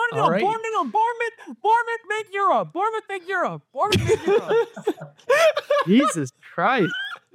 All right. Bournemouth, make Europe. Bournemouth, make Europe. Bournemouth, make Europe. Jesus Christ.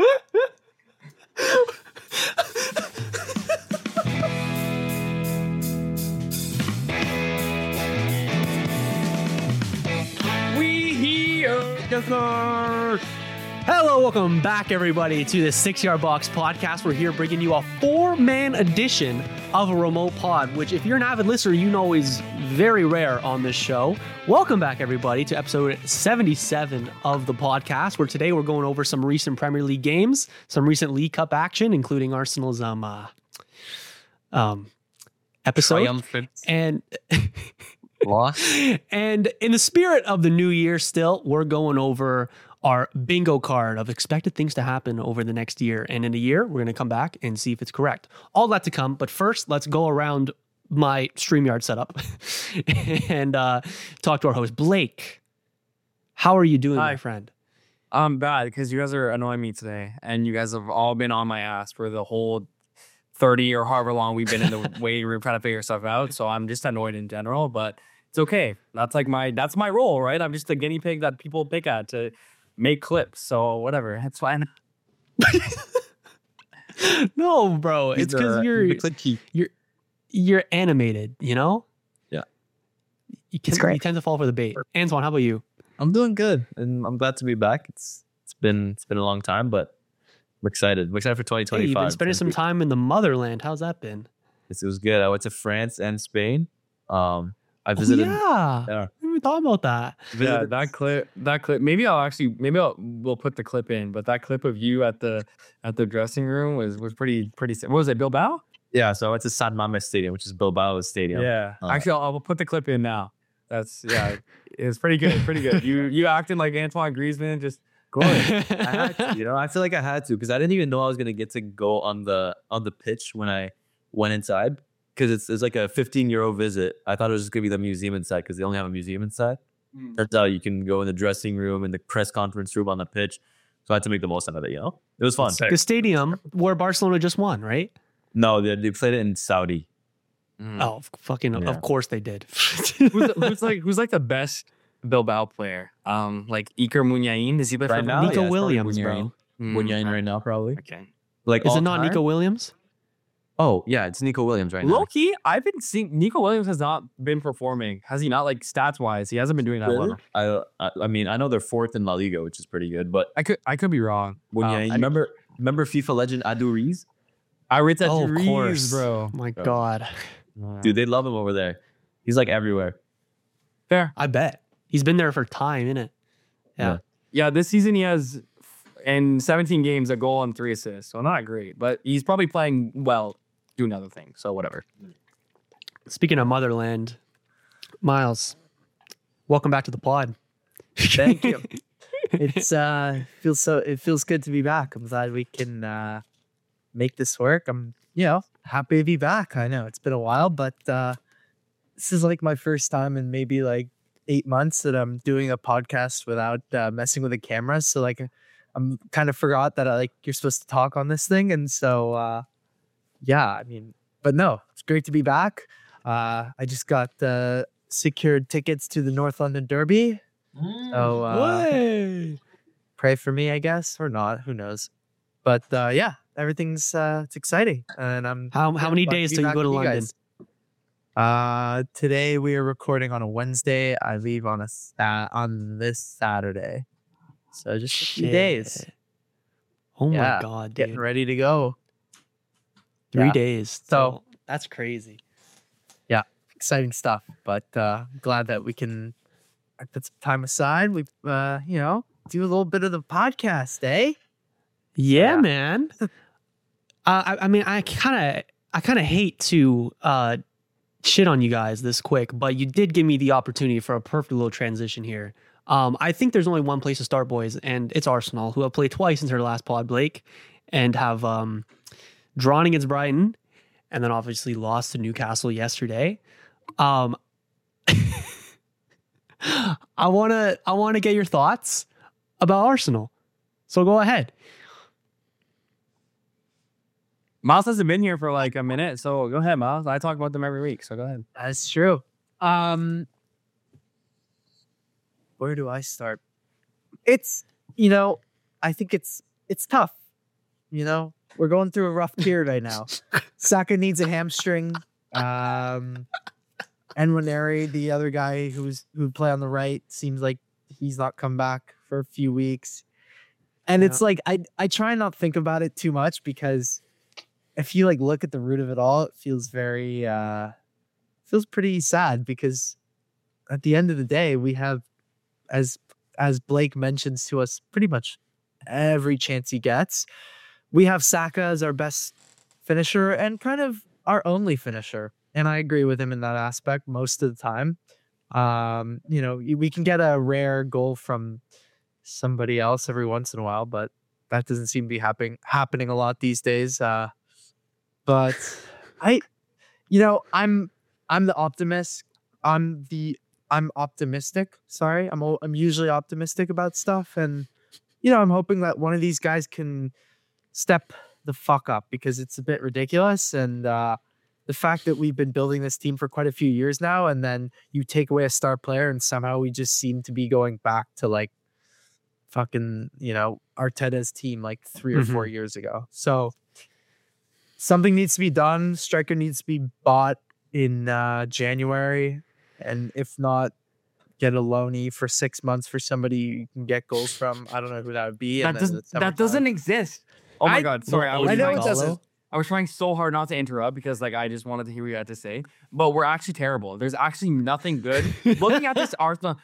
We here together. Hello, welcome back, everybody, to the 6 Yard Box podcast. We're here bringing you a 4-man edition of a remote pod, which, if you're an avid listener, you know is very rare on this show. Welcome back, everybody, to episode 77 of the podcast, where today we're going over some recent Premier League games, some recent League Cup action, including Arsenal's episode. Triumphant. And Lost. And in the spirit of the new year still, we're going over our bingo card of expected things to happen over the next year. And in a year, we're going to come back and see if it's correct. All that to come. But first, let's go around my StreamYard setup and talk to our host, Blake. How are you doing, Hi. my friend? I'm bad because you guys are annoying me today. And you guys have all been on my ass for the whole 30 or however long we've been in the waiting room trying to figure stuff out. So I'm just annoyed in general, but it's okay. That's my role, right? I'm just a guinea pig that people pick at to make clips. So whatever, it's fine. No, bro. It's because you're animated, you know? Yeah. You tend to fall for the bait. Antoine, how about you? I'm doing good, and I'm glad to be back. It's been a long time, but I'm excited. I'm excited for 2025. Hey, you've been spending some time in the motherland. How's that been? It was good. I went to France and Spain. I visited. Yeah. We thought about that. Yeah, that clip. Maybe we'll put the clip in. But that clip of you at the dressing room was pretty. What was it, Bilbao? Yeah, so I went to San Mamés Stadium, which is Bilbao's stadium. Yeah. Actually, I'll put the clip in now. It's pretty good. Pretty good. You acting like Antoine Griezmann, just I had to, I feel like I had to because I didn't even know I was gonna get to go on the pitch when I went inside. Because it's like a 15-euro visit. I thought it was just going to be the museum inside because they only have a museum inside. Turns out you can go in the dressing room, in the press conference room, on the pitch. So I had to make the most out of it, It was fun. The stadium where Barcelona just won, right? No, they played it in Saudi. Oh, of course they did. who's like the best Bilbao player? Like Iker Muniain. Does he play Right for now? Nico Yeah, it's probably Williams, bro. Muniain right now, probably. Okay. Like, Is it all not time? Nico Williams? Oh, yeah, it's Nico Williams right now. Low key, I've been seeing Nico Williams has not been performing. Has he not? Like stats wise, he hasn't been doing that Really? well. I mean, I know they're fourth in La Liga, which is pretty good, but I could be wrong. Muniain, remember FIFA legend Adu Riz? Aritz Oh, of course, Reeves, bro. My God. Dude, they love him over there. He's like everywhere. Fair. I bet. He's been there for time, innit? Yeah. Yeah, this season he has in 17 games a goal and 3 assists. So not great, but he's probably playing well, doing other things. So whatever. Speaking of motherland, Miles, welcome back to the pod. Thank you. It feels good to be back. I'm glad we can make this work. I'm happy to be back. I know it's been a while, but this is like my first time in maybe like 8 months that I'm doing a podcast without messing with the camera. So like I'm kind of forgot that you're supposed to talk on this thing, and so but no, it's great to be back. I just got secured tickets to the North London Derby. So pray for me, I guess, or not. Who knows? But everything's it's exciting, and I'm. How many days till you go to London? Today we are recording on a Wednesday. I leave on on this Saturday, so just a few days. Oh my God, dude. Getting ready to go. 3 days. So that's crazy. Yeah, exciting stuff. But glad that we can put some time aside. We do a little bit of the podcast, eh? Yeah, man. I mean, I kind of hate to shit on you guys this quick, but you did give me the opportunity for a perfect little transition here. I think there's only one place to start, boys, and it's Arsenal, who have played twice since their last pod, Blake, and have drawn against Brighton, and then obviously lost to Newcastle yesterday. I wanna get your thoughts about Arsenal. So go ahead. Miles hasn't been here for like a minute, so go ahead, Miles. I talk about them every week, so go ahead. That's true. Where do I start? It's, you know, I think it's tough. You know, we're going through a rough period right now. Saka needs a hamstring. And Nwaneri, the other guy who'd play on the right, seems like he's not come back for a few weeks. And it's like I try not think about it too much, because if you like look at the root of it all, it feels very feels pretty sad, because at the end of the day, we have, as Blake mentions to us pretty much every chance he gets, we have Saka as our best finisher and kind of our only finisher. And I agree with him in that aspect most of the time. You know, we can get a rare goal from somebody else every once in a while, but that doesn't seem to be happening a lot these days. But I'm the optimist. I'm optimistic. Sorry, I'm usually optimistic about stuff, and I'm hoping that one of these guys can step the fuck up, because it's a bit ridiculous. And the fact that we've been building this team for quite a few years now, and then you take away a star player, and somehow we just seem to be going back to like fucking Arteta's team like 3 or 4 years ago. So something needs to be done. Striker needs to be bought in January, and if not, get a loanee for 6 months for somebody you can get goals from. I don't know who that would be. That doesn't exist. Oh my God. Sorry. I know it doesn't. I was trying so hard not to interrupt, because like I just wanted to hear what you had to say. But we're actually terrible. There's actually nothing good. Looking at this Arsenal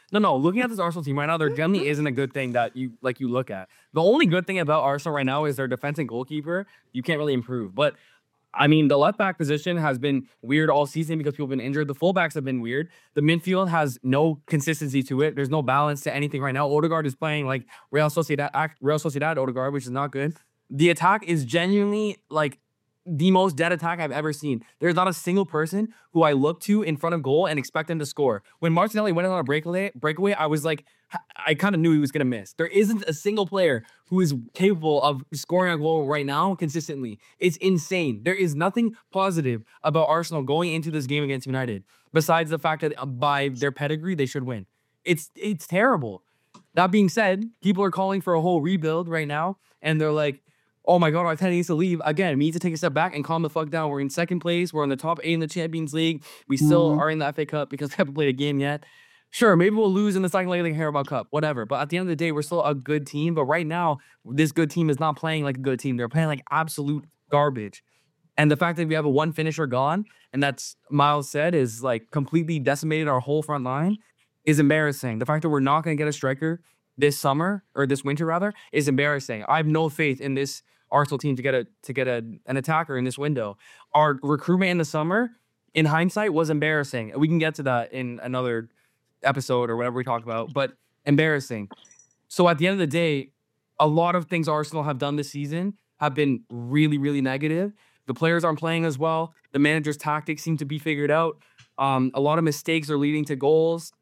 team right now, there generally isn't a good thing that you look at. The only good thing about Arsenal right now is their defense and goalkeeper. You can't really improve. But I mean, the left back position has been weird all season because people have been injured. The fullbacks have been weird. The midfield has no consistency to it. There's no balance to anything right now. Odegaard is playing like Real Sociedad Odegaard, which is not good. The attack is genuinely like the most dead attack I've ever seen. There's not a single person who I look to in front of goal and expect them to score. When Martinelli went on a breakaway, I was like, I kind of knew he was going to miss. There isn't a single player who is capable of scoring a goal right now consistently. It's insane. There is nothing positive about Arsenal going into this game against United, besides the fact that by their pedigree, they should win. It's terrible. That being said, people are calling for a whole rebuild right now, and they're like, oh my God, Arteta needs to leave. Again, we need to take a step back and calm the fuck down. We're in second place. We're in the top 8 in the Champions League. We still are in the FA Cup because we haven't played a game yet. Sure, maybe we'll lose in the second leg of the Carabao Cup, whatever. But at the end of the day, we're still a good team. But right now, this good team is not playing like a good team. They're playing like absolute garbage. And the fact that we have a one finisher gone, and that's Miles said, is like completely decimated our whole front line, is embarrassing. The fact that we're not going to get a striker this winter rather, is embarrassing. I have no faith in this Arsenal team to get an attacker in this window. Our recruitment in the summer, in hindsight, was embarrassing. We can get to that in another episode or whatever we talk about, but embarrassing. So at the end of the day, a lot of things Arsenal have done this season have been really, really negative. The players aren't playing as well. The manager's tactics seem to be figured out. A lot of mistakes are leading to goals.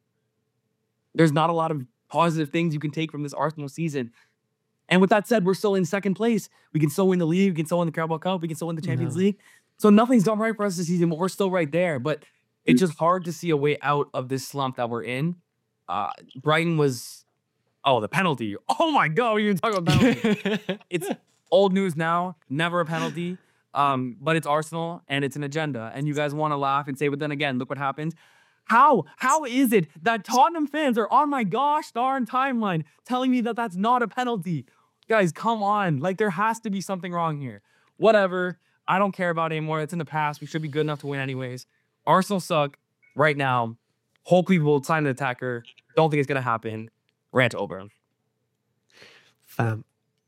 There's not a lot of positive things you can take from this Arsenal season. And with that said, we're still in second place. We can still win the league. We can still win the Carabao Cup. We can still win the Champions League. So nothing's gone right for us this season, but we're still right there. But it's just hard to see a way out of this slump that we're in. Brighton was... Oh, the penalty. Oh my God, we didn't talk about penalty. It's old news now. Never a penalty. But it's Arsenal, and it's an agenda. And you guys want to laugh and say, but then again, look what happened. How is it that Tottenham fans are on my gosh darn timeline telling me that that's not a penalty? Guys, come on. Like, there has to be something wrong here. Whatever. I don't care about it anymore. It's in the past. We should be good enough to win anyways. Arsenal suck right now. Hopefully we'll sign an attacker. Don't think it's going to happen. Rant over. Fam.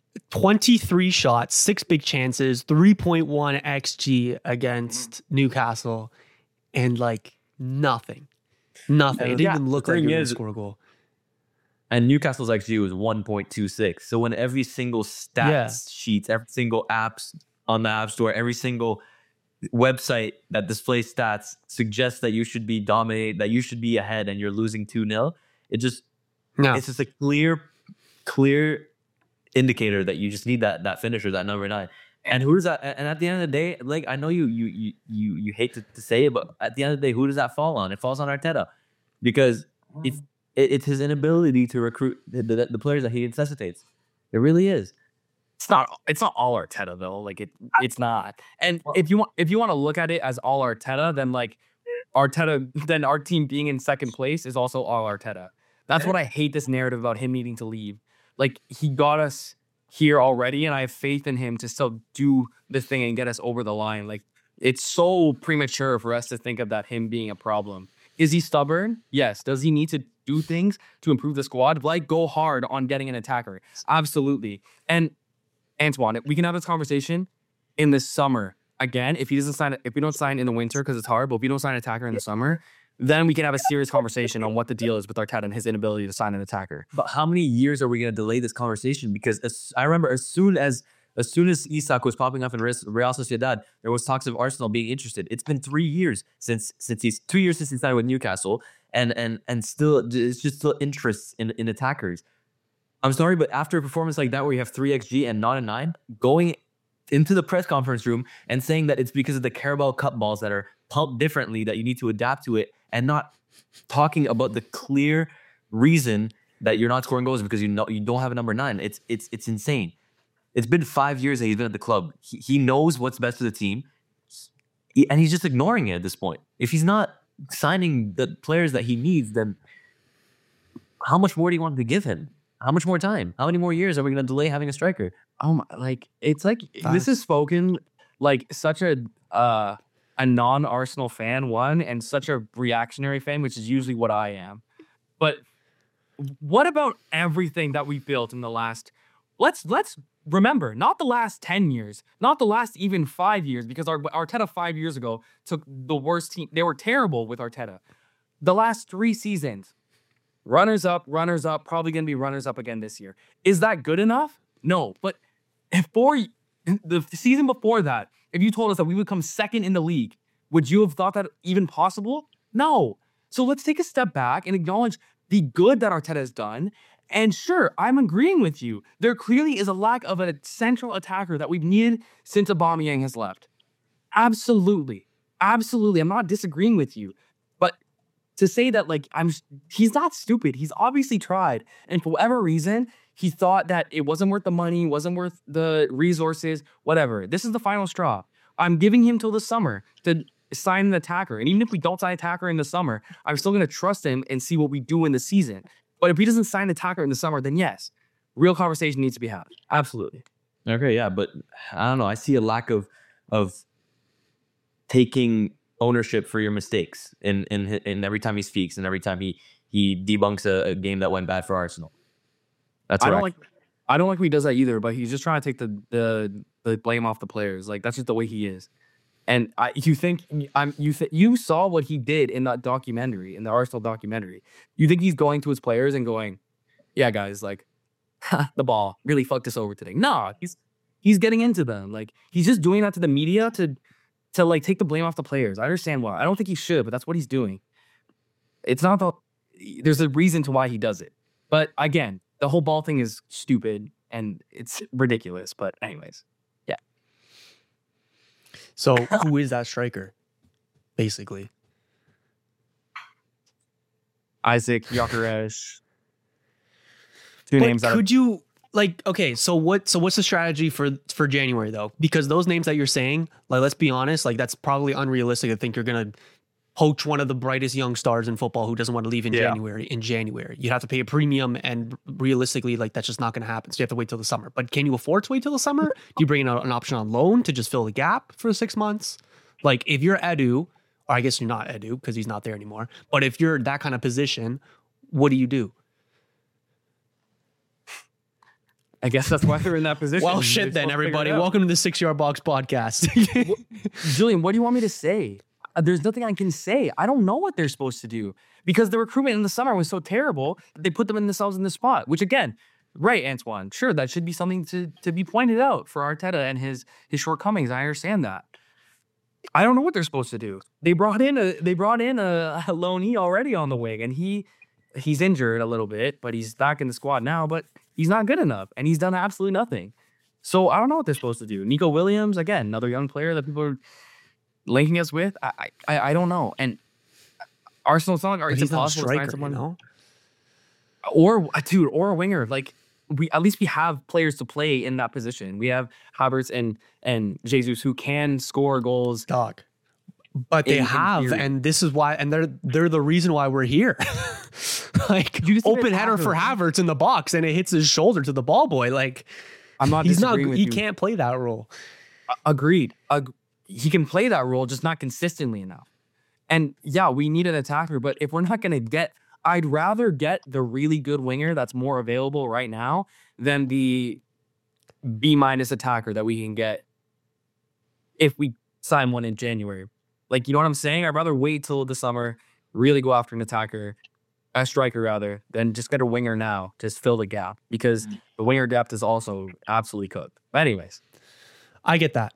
23 shots, 6 big chances, 3.1 XG against Newcastle, and like nothing. Nothing. It didn't even look like they were going to score a goal. And Newcastle's XG was 1.26. So when every single stats sheets, every single apps on the App Store, every single website that displays stats suggests that you should be dominate, that you should be ahead, and you're losing 2-0, it's just a clear indicator that you just need that finisher, that number 9. And who does that? And at the end of the day, like I know you hate to say it, but at the end of the day, who does that fall on? It falls on Arteta, because if it's his inability to recruit the players that he necessitates. It really is. It's not all Arteta though. Like it's not. And if you want to look at it as all Arteta, then like then our team being in second place is also all Arteta. That's what I hate, this narrative about him needing to leave. Like, he got us here already, and I have faith in him to still do the thing and get us over the line. Like, it's so premature for us to think of that him being a problem. Is he stubborn? Yes. Does he need to do things to improve the squad? Like, go hard on getting an attacker. Absolutely. And Antoine, we can have this conversation in the summer. Again, if we don't sign in the winter because it's hard, but if we don't sign an attacker in the summer, then we can have a serious conversation on what the deal is with Arteta and his inability to sign an attacker. But how many years are we going to delay this conversation? Because I remember as soon as Isak was popping up in Real Sociedad, there was talks of Arsenal being interested. It's been 3 years since he signed with Newcastle, and still it's just still interest in attackers. I'm sorry, but after a performance like that where you have 3xG and not a 9, going into the press conference room and saying that it's because of the Carabao Cup balls that are pumped differently that you need to adapt to it, and not talking about the clear reason that you're not scoring goals because you don't have a number 9. It's insane. It's been 5 years that he's been at the club. He knows what's best for the team, and he's just ignoring it at this point. If he's not signing the players that he needs, then how much more do you want to give him? How much more time? How many more years are we going to delay having a striker? It's like this is spoken like such a non-Arsenal fan, one, and such a reactionary fan, which is usually what I am. But what about everything that we built in the last? Let's remember, not the last 10 years, not the last even 5 years, because Arteta 5 years ago took the worst team. They were terrible with Arteta. The last 3 seasons, runners up, probably going to be runners up again this year. Is that good enough? No. But for the season before that, if you told us that we would come second in the league, would you have thought that even possible? No. So let's take a step back and acknowledge the good that Arteta has done. And sure, I'm agreeing with you. There clearly is a lack of a central attacker that we've needed since Aubameyang has left. Absolutely. I'm not disagreeing with you. But to say that, like, he's not stupid. He's obviously tried. And for whatever reason, he thought that it wasn't worth the money, wasn't worth the resources, whatever. This is the final straw. I'm giving him till the summer to sign an attacker. And even if we don't sign an attacker in the summer, I'm still going to trust him and see what we do in the season. But if he doesn't sign an attacker in the summer, then yes, real conversation needs to be had. Absolutely. Okay, yeah, but I don't know. I see a lack of taking ownership for your mistakes in every time he speaks and every time he debunks a game that went bad for Arsenal. That's I don't like when he does that either, but he's just trying to take the blame off the players. Like, that's just the way he is. And you saw what he did in that documentary, in the Arsenal documentary. You think he's going to his players and going, "Yeah, guys, like, the ball really fucked us over today." No, he's getting into them. Like, he's just doing that to the media to like take the blame off the players. I understand why. I don't think he should, but that's what he's doing. It's not there's a reason to why he does it. But again, the whole ball thing is stupid and it's ridiculous. But anyways, yeah. So who is that striker, basically? Isaac Gyökeres. Two names. Could you okay? So what's the strategy for January though? Because those names that you're saying, like, let's be honest, like, that's probably unrealistic to think you're gonna poach one of the brightest young stars in football who doesn't want to leave in January. You'd have to pay a premium, and realistically, like, that's just not going to happen. So you have to wait till the summer. But can you afford to wait till the summer? Do you bring in an option on loan to just fill the gap for 6 months? Like, if you're Edu, or I guess you're not Edu because he's not there anymore, but if you're that kind of position, what do you do? I guess that's why they're in that position. Well, shit then, everybody. Welcome to the 6 Yard Box podcast. Julian, what do you want me to say? There's nothing I can say. I don't know what they're supposed to do because the recruitment in the summer was so terrible that they put themselves in this spot, which, again, right, Antoine, sure, that should be something to be pointed out for Arteta and his shortcomings. I understand that. I don't know what they're supposed to do. They brought in a loanee already on the wing, and he's injured a little bit, but he's back in the squad now, but he's not good enough, and he's done absolutely nothing. So I don't know what they're supposed to do. Nico Williams, again, another young player that people are linking us with. I don't know. And Arsenal, it's not like it's He's not a impossible to find striker, you someone. know? Or a winger. Like we have players to play in that position. We have Havertz and Jesus who can score goals. Dog. But they In have, theory. and this is why, and they're the reason why we're here. Like You just need open an header for attacker. Havertz in the box, and it hits his shoulder to the ball boy. Like I'm not he's not, disagreeing with he you. can't play that role. Agreed. He can play that role, just not consistently enough. And yeah, we need an attacker, but if we're not going to get, I'd rather get the really good winger that's more available right now than the B- attacker that we can get if we sign one in January. Like, you know what I'm saying? I'd rather wait till the summer, really go after an attacker, a striker rather, than just get a winger now, just fill the gap, because the winger depth is also absolutely cooked. But anyways, I get that.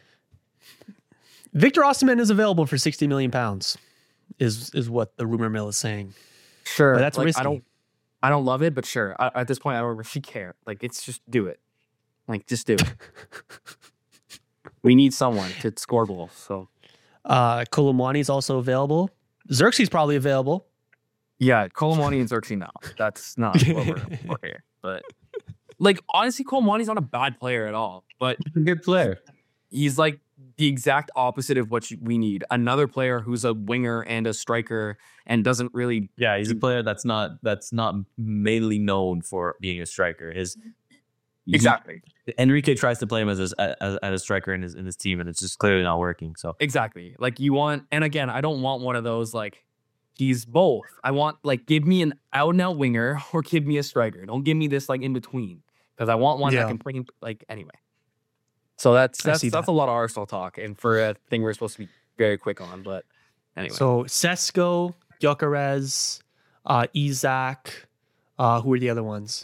Victor Osimhen is available for 60 million pounds, is what the rumor mill is saying. sure. But that's like, risky. I don't love it, but sure. At this point, I don't really care. Like, it's just do it. Like, just do it. We need someone to score goals. So Kolomwani is also available. Xerxes probably available. yeah, Kolomwani and Xerxes now. That's not what we're for here. But like, honestly, Kolomwani's not a bad player at all. But He's a good player. he's like the exact opposite of what we need. Another player who's a winger and a striker and doesn't really. Yeah, he's a player that's not mainly known for being a striker. Exactly. Enrique tries to play him as a striker in his team, and it's just clearly not working. So Exactly. Like you want, and again, I don't want one of those like he's both. I want like give me an out and out winger or give me a striker. Don't give me this like in between because I want one Yeah. that can bring like anyway. So that's I see that. a lot of Arsenal talk, and for a thing we're supposed to be very quick on. But anyway, So Sesko, Gyökeres, Isaac. Who are the other ones?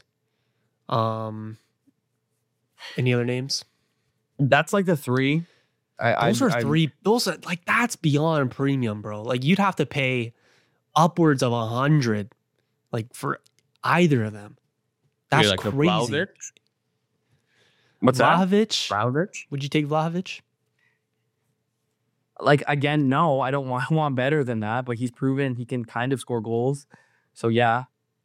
Any other names? that's like the three. Those are three. Those are like that's beyond premium, bro. Like you'd have to pay upwards of 100, like for either of them. That's like a crazy. Vlahovic? What's that? Vlahovic? Would you take Vlahovic? Like again, no, I don't want. I want better than that, but he's proven he can kind of score goals. So yeah,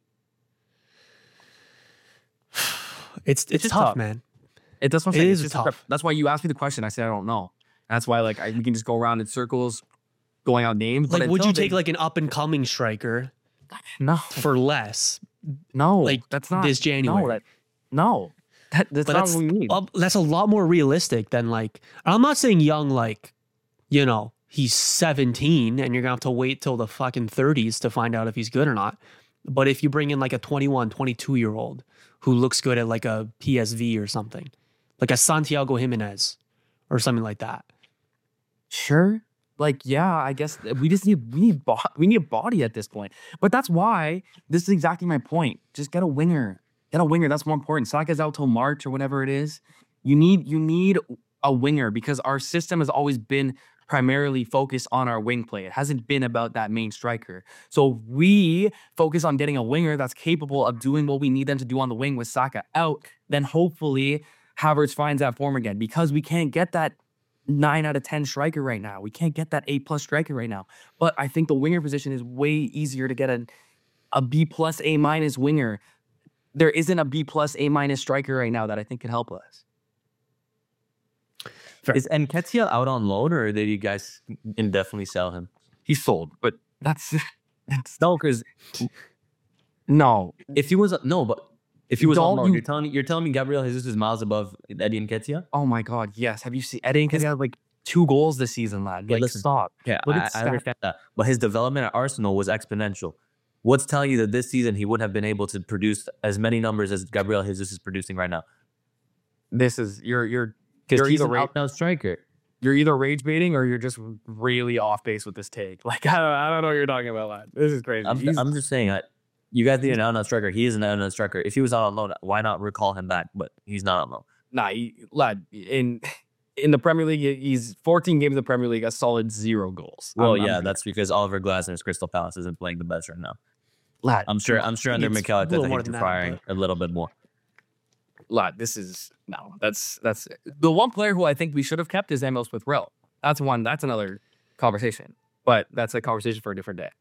It's just tough, tough. man. that's what I'm It saying. is It's just tough. That's why you asked me the question. I said I don't know. That's why like we can just go around in circles, going out names. Like, but would you until take like an up and coming striker no, for less? no, like, that's not this January? That's But not what we need. that's a lot more realistic than like. I'm not saying young, like, you know, he's 17 and you're gonna have to wait till the fucking 30s to find out if he's good or not. But if you bring in like a 21, 22-year-old who looks good at like a PSV or something, like a Santiago Jimenez or something like that. Sure. Like, yeah, I guess we need a body at this point. But that's why this is exactly my point. Just get a winger. Get a winger. That's more important. Saka's out till March or whatever it is. You need a winger because our system has always been primarily focused on our wing play. It hasn't been about that main striker. So we focus on getting a winger that's capable of doing what we need them to do on the wing with Saka out. Then hopefully Havertz finds that form again because we can't get that 9 out of 10 striker right now. We can't get that A+ striker right now. But I think the winger position is way easier to get a B+ A- winger. There isn't a B+ A- striker right now that I think could help us. Fair. Is Nketiah out on loan, or did you guys indefinitely sell him? He's sold, but that's no, because no, If he was if he was on Don't loan, you- you're telling me Gabriel Jesus is miles above Eddie Nketiah? oh my god, yes. Have you seen Eddie Nketiah had like 2 goals this season, lad? Yeah, Like, listen. stop. Yeah, Look at I stats. understand that. But his development at Arsenal was exponential. What's telling you that this season he wouldn't have been able to produce as many numbers as Gabriel Jesus is producing right now? This is you're Because You're he's either an right- out-and-out striker. you're either rage baiting or you're just really off base with this take. Like I don't know what you're talking about, lad. This is crazy. I'm just saying, you guys need an out-and-out striker. He is an out-and-out striker. If he was out on loan, why not recall him back? But he's not on loan. Nah, lad, in the Premier League, he's 14 games in the Premier League, a solid 0 goals. Well, I'm- yeah, I'm- that's because Oliver Glasner's Crystal Palace isn't playing the best right now. lad. I'm sure under It's Mikel a little Arteta more he's than that, firing a little bit more. lad, that's the one player who I think we should have kept is Emil Smith-Rowe. That's another conversation, but that's a conversation for a different day.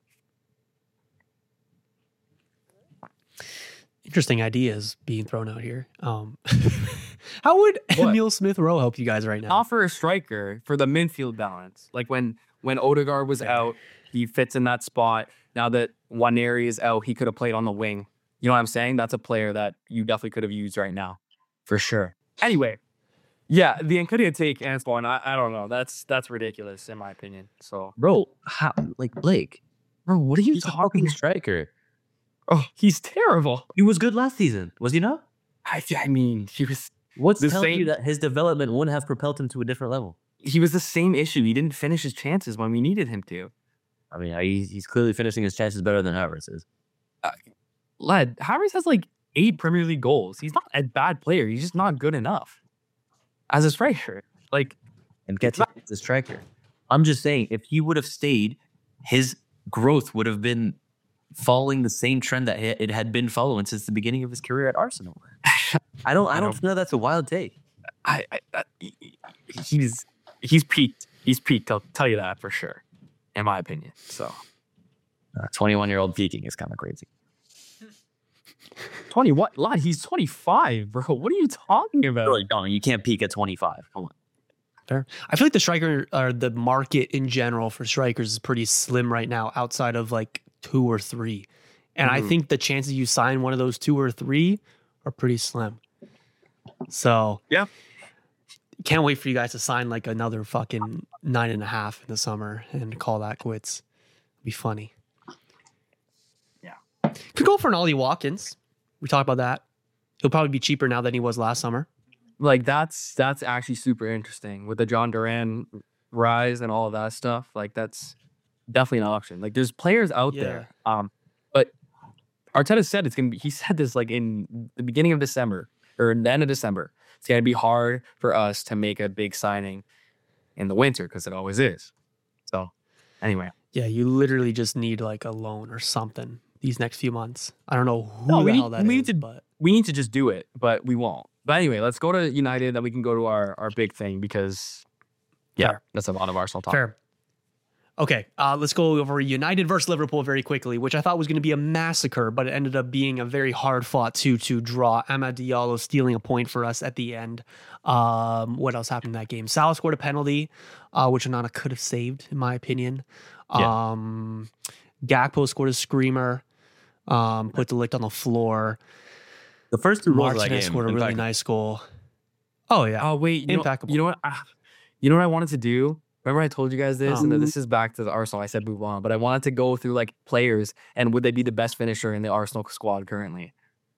Interesting ideas being thrown out here. How would Emil Smith-Rowe help you guys right now? Offer a striker for the midfield balance. Like when Odegaard was out, he fits in that spot. Now that Nwaneri is out, he could have played on the wing. You know what I'm saying? That's a player that you definitely could have used right now, for sure. Anyway, yeah, the Nketiah take and Spawn, I don't know. That's ridiculous in my opinion. So, Bro, how, like Blake, bro, what are you he's a talking? fucking striker. Oh, he's terrible. He was good last season, was he not? I mean, he was What's The telling same- you that his development wouldn't have propelled him to a different level? the same issue. He didn't finish his chances when we needed him to. I mean, he's clearly finishing his chances better than Havertz is. Lad, Havertz has like 8 Premier League goals. He's not a bad player. He's just not good enough as a striker. Like, And gets the striker. I'm just saying, if he would have stayed, his growth would have been following the same trend that it had been following since the beginning of his career at Arsenal. I don't know that's a wild take. He's peaked. He's peaked. I'll tell you that for sure, in my opinion. So, 21-year-old peaking is kind of crazy. 20 what? Lad, he's 25, bro. What are you talking about? Really, no, you can't peak at 25. Come on. Fair. I feel like the striker or the market in general for strikers is pretty slim right now, outside of like 2 or 3. And I think the chances you sign one of those 2 or 3 are pretty slim. So Yeah. can't wait for you guys to sign like another fucking 9.5 in the summer and call that quits. It'd be funny. Yeah. Could go for an Ollie Watkins. We talked about that. He'll probably be cheaper now than he was last summer. Like that's actually super interesting with the John Duran rise and all of that stuff. Like that's definitely an option. Like there's players out there. But Arteta said it's gonna be. He said this like in the beginning of December or the end of December. It's gonna be hard for us to make a big signing in the winter because it always is. So anyway, Yeah, you literally just need like a loan or something these next few months. I don't know who No, the we hell need- that we is, need to- but we need to just do it, but we won't. But anyway, let's go to United. Then we can go to our big thing because Fair. that's a lot of Arsenal talk. fair. Okay, let's go over United versus Liverpool very quickly, which I thought was going to be a massacre, but it ended up being a very hard-fought 2-2 draw. Amad Diallo stealing a point for us at the end. What else happened in that game? Salah scored a penalty, which Onana could have saved, in my opinion. Yeah. Gakpo scored a screamer, put the lick on the floor. The first 2 goals of that Martinez game, scored a in really fact, nice goal. Oh, yeah. Oh wait, Impeccable. You know what? You know what I wanted to do? Remember I told you guys this, and then this is back to the Arsenal. I said move on, but I wanted to go through like players and would they be the best finisher in the Arsenal squad currently?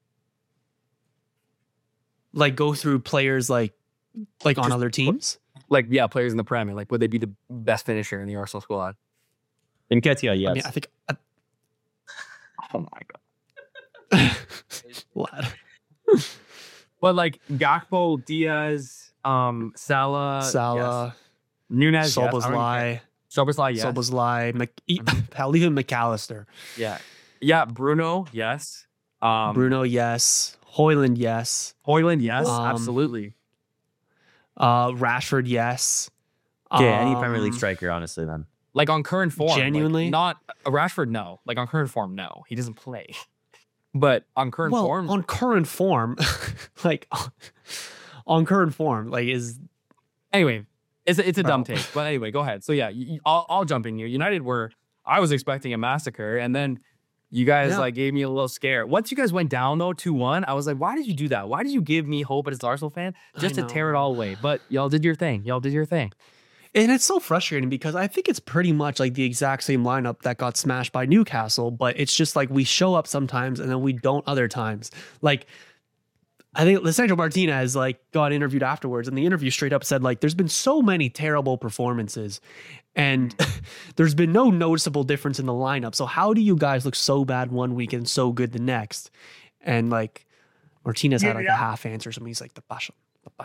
Like, go through players like on other teams? Like yeah, players in the Premier. Like would they be the best finisher in the Arsenal squad? Nketiah, yes. I mean, I think... Oh my god. Lad. But like Gakpo, Diaz, Salah, Salah, yes. Nunez, Soboslai, Soboslai, yes. Soboslai, hell, even McAllister. Yeah, Bruno, yes. Bruno, yes. Hoyland, yes. Hoyland, yes, Um, absolutely. Rashford, yes. Yeah, any Premier League striker, honestly, then. Like on current form, like, Genuinely? not Rashford. No, like on current form, no, he doesn't play. But on current Well, form, on current form, like on current form, like is anyway, it's a dumb Bro. take. But anyway, go ahead. So yeah, I'll jump in here. United I was expecting a massacre, and then you guys Yeah. like gave me a little scare. Once you guys went down though 2-1, I was like, why did you do that? Why did you give me hope as an Arsenal fan just I to tear it know. all away? But y'all did your thing. and it's so frustrating because I think it's pretty much like the exact same lineup that got smashed by Newcastle, but it's just like we show up sometimes and then we don't other times. Like I think Lisandro Martinez like got interviewed afterwards, and the interview straight up said like there's been so many terrible performances and there's been no noticeable difference in the lineup. So how do you guys look so bad one week and so good the next? And like Martinez had like a half answer. So he's like the passion,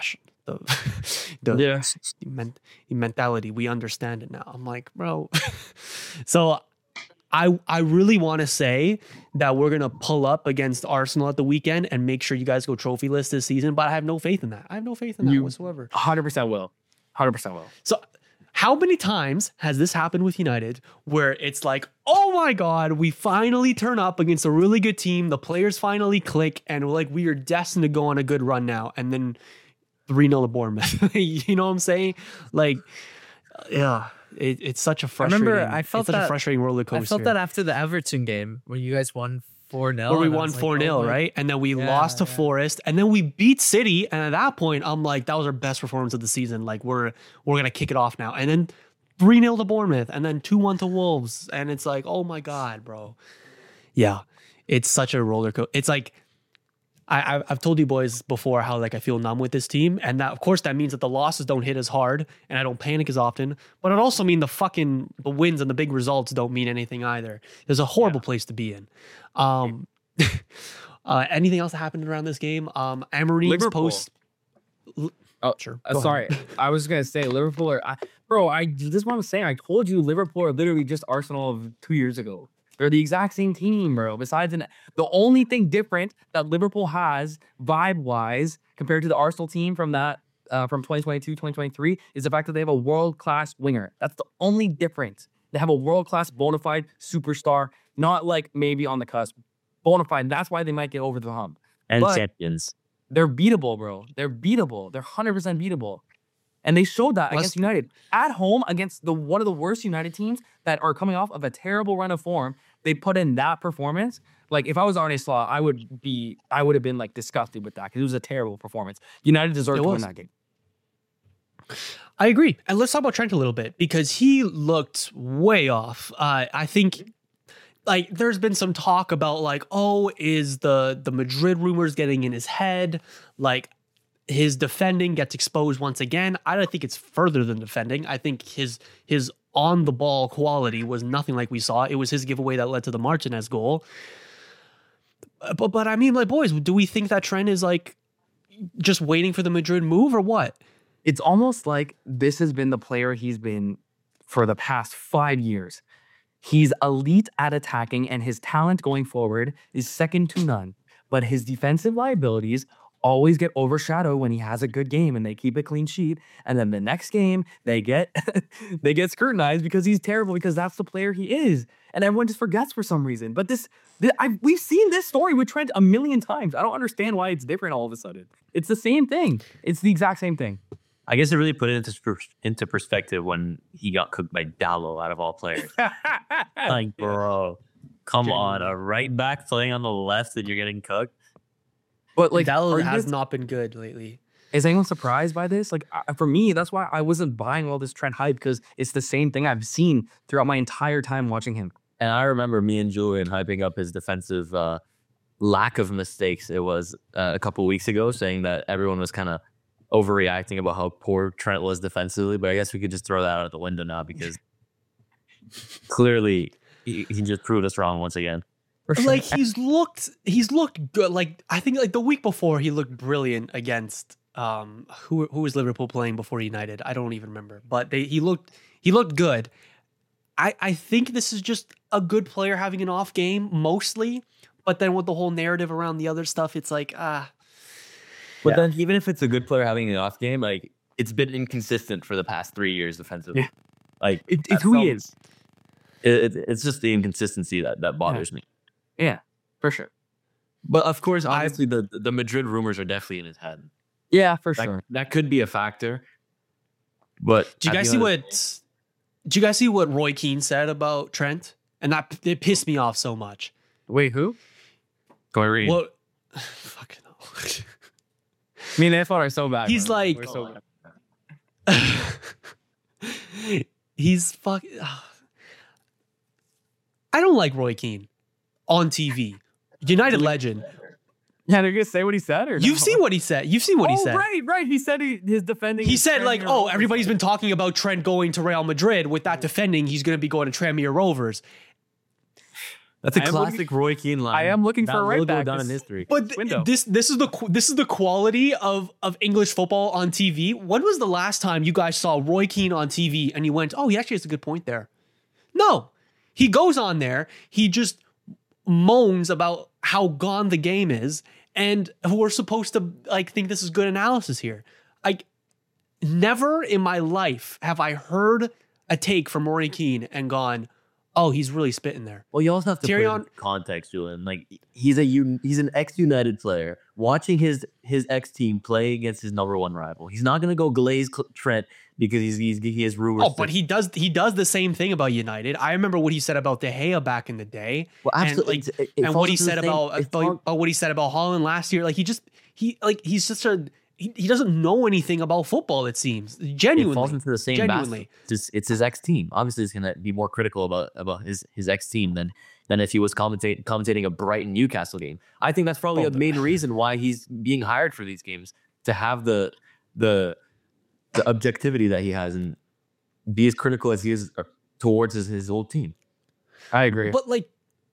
the mentality. We understand it now. I'm like, bro. So I really want to say that we're gonna pull up against Arsenal at the weekend and make sure you guys go trophyless this season, but I have no faith in that. I have no faith in that whatsoever. 100% will. 100% will. So how many times has this happened with United where it's like, oh my God, we finally turn up against a really good team, the players finally click, and we're like, we are destined to go on a good run now, and then 3-0 to Bournemouth. You know what I'm saying? Like, yeah. It's such a frustrating. I felt it's such a frustrating roller coaster. I felt that after the Everton game when you guys won 4-0. Where we won 4-0, right? And then we lost to Forest, and then we beat City. And at that point, I'm like, that was our best performance of the season. Like we're gonna kick it off now. And then 3-0 to Bournemouth, and then 2-1 to Wolves, and it's like, oh my God, bro. Yeah, it's such a roller coaster. It's like. I've told you boys before how like I feel numb with this team, and that of course that means that the losses don't hit as hard and I don't panic as often, but it also means the wins and the big results don't mean anything either. There's a horrible place to be in. Anything else that happened around this game? Amorim's post. Oh, sure. Sorry, I was gonna say Liverpool are, this is what I'm saying. I told you Liverpool are literally just Arsenal of 2 years ago. They're the exact same team, bro. Besides, the only thing different that Liverpool has vibe-wise compared to the Arsenal team from 2022, 2023 is the fact that they have a world-class winger. That's the only difference. They have a world-class bona fide superstar, not like maybe on the cusp. Bona fide. That's why they might get over the hump. And but champions. They're beatable, bro. They're beatable. They're 100% beatable. And they showed that against United. At home, against one of the worst United teams that are coming off of a terrible run of form, they put in that performance. Like, if I was Arne Slot, I would have been, like, disgusted with that because it was a terrible performance. United deserved to win that game. I agree. And let's talk about Trent a little bit because he looked way off. I think, like, there's been some talk about, like, oh, is the Madrid rumors getting in his head? Like, his defending gets exposed once again. I don't think it's further than defending. I think his on the ball quality was nothing like we saw. It was his giveaway that led to the Martinez goal. But I mean, like, boys, do we think that Trent is like just waiting for the Madrid move or what? It's almost like this has been the player he's been for the past 5 years. He's elite at attacking and his talent going forward is second to none. But his defensive liabilities always get overshadowed when he has a good game and they keep a clean sheet. And then the next game they get scrutinized because he's terrible, because that's the player he is. And everyone just forgets for some reason. But we've seen this story with Trent a million times. I don't understand why it's different all of a sudden. It's the same thing. It's the exact same thing. I guess it really put it into perspective when he got cooked by Dallo out of all players. Like, bro, come on. A right back playing on the left and you're getting cooked. But like, Dallo has not been good lately. Is anyone surprised by this? Like, for me, that's why I wasn't buying all this Trent hype, because it's the same thing I've seen throughout my entire time watching him. And I remember me and Julian hyping up his defensive lack of mistakes. It was a couple weeks ago, saying that everyone was kind of overreacting about how poor Trent was defensively. But I guess we could just throw that out the window now, because clearly he just proved us wrong once again. Sure. Like, he's looked good. Like, I think like the week before he looked brilliant against who was Liverpool playing before United? I don't even remember. But he looked good. I think this is just a good player having an off game mostly, but then with the whole narrative around the other stuff, it's like But then even if it's a good player having an off game, like, it's been inconsistent for the past 3 years defensively. Yeah. Like, it's who he is. It's just the inconsistency that bothers me. Yeah, for sure. But of course, obviously, the Madrid rumors are definitely in his head. Yeah, for sure. That could be a factor. But did you guys see what Roy Keane said about Trent? And it pissed me off so much. Wait, who? Go ahead, read. Well, fucking hell. I mean, they thought I was so bad. He's like, we're so bad. He's fucking. I don't like Roy Keane on TV. United legend. Yeah, they're gonna say what he said, or you've seen what he said. You've seen what he said. Right. He said his defending. He said like, oh, everybody's been talking about Trent going to Real Madrid. With that defending, he's gonna be going to Tranmere Rovers. That's a classic Roy Keane line. I am looking for a right back down in history. But this is the quality of English football on TV. When was the last time you guys saw Roy Keane on TV and you went, oh, he actually has a good point there? No. he goes on there, he just moans about how gone the game is, and we're supposed to like think this is good analysis here. Like, never in my life have I heard a take from Roy Keane and gone, oh, he's really spitting there. Well, you also have to put Tyrion- in context, Julian. Like he's an ex-United player watching his ex-team play against his number one rival. He's not going to go glaze Trent because he has rumors. Oh, but he does the same thing about United. I remember what he said about De Gea back in the day. Well, absolutely. And, like, and what he said about what he said about Holland last year. Like he doesn't know anything about football, it seems. Genuinely. It falls into the same genuinely. basket. It's his ex-team. Obviously, he's going to be more critical about his ex-team than if he was commentating a Brighton Newcastle game. I think that's probably a main reason why he's being hired for these games, to have the objectivity that he has and be as critical as he is towards his old team. I agree. But like,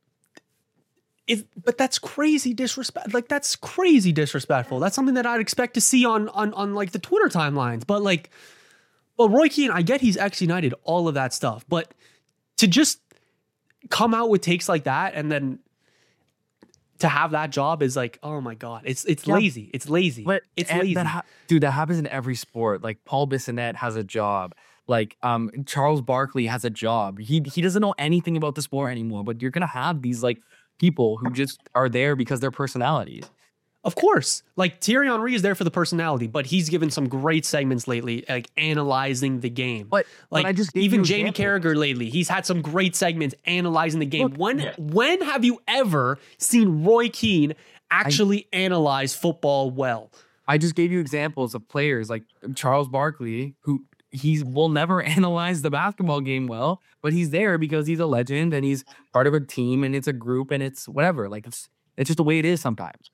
but that's crazy disrespect. Like that's crazy disrespectful. That's something that I'd expect to see on like the Twitter timelines. But like, well, Roy Keane, I get he's ex-United, all of that stuff. But to just come out with takes like that and then to have that job is like, oh my God, it's lazy. It's lazy. But it's lazy. Dude, that happens in every sport. Like Paul Bissonnette has a job. Like Charles Barkley has a job. He doesn't know anything about the sport anymore. But you're gonna have these like people who just are there because they're personalities. Of course. Like Thierry Henry is there for the personality, but he's given some great segments lately, like analyzing the game. But like I just gave even you Jamie examples. Carragher lately, he's had some great segments analyzing the game. Look, when have you ever seen Roy Keane actually analyze football well? I just gave you examples of players like Charles Barkley, who he will never analyze the basketball game well, but he's there because he's a legend and he's part of a team and it's a group and it's whatever. Like it's just the way it is sometimes.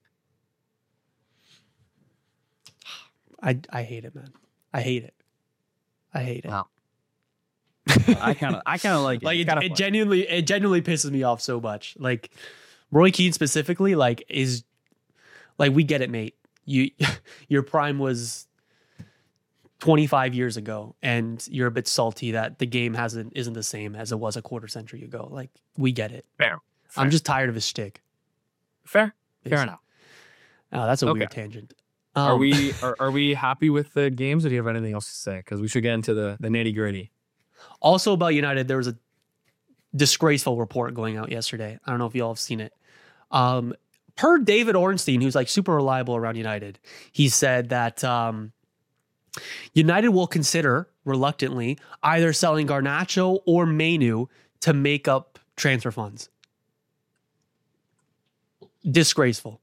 I hate it, man. I hate it. Wow. I kind of like it. Like Kinda it fun. genuinely pisses me off so much. Like Roy Keane specifically, like is like, we get it, mate. Your prime was 25 years ago, and you're a bit salty that the game isn't the same as it was a quarter century ago. Like, we get it. Fair. I'm just tired of his shtick. Fair Basically. enough. Oh, that's a Okay. weird tangent. Are we happy with the games, or do you have anything else to say? Because we should get into the nitty gritty. Also about United, there was a disgraceful report going out yesterday. I don't know if you all have seen it. Per David Ornstein, who's like super reliable around United, he said that United will consider, reluctantly, either selling Garnacho or Mainu to make up transfer funds. Disgraceful.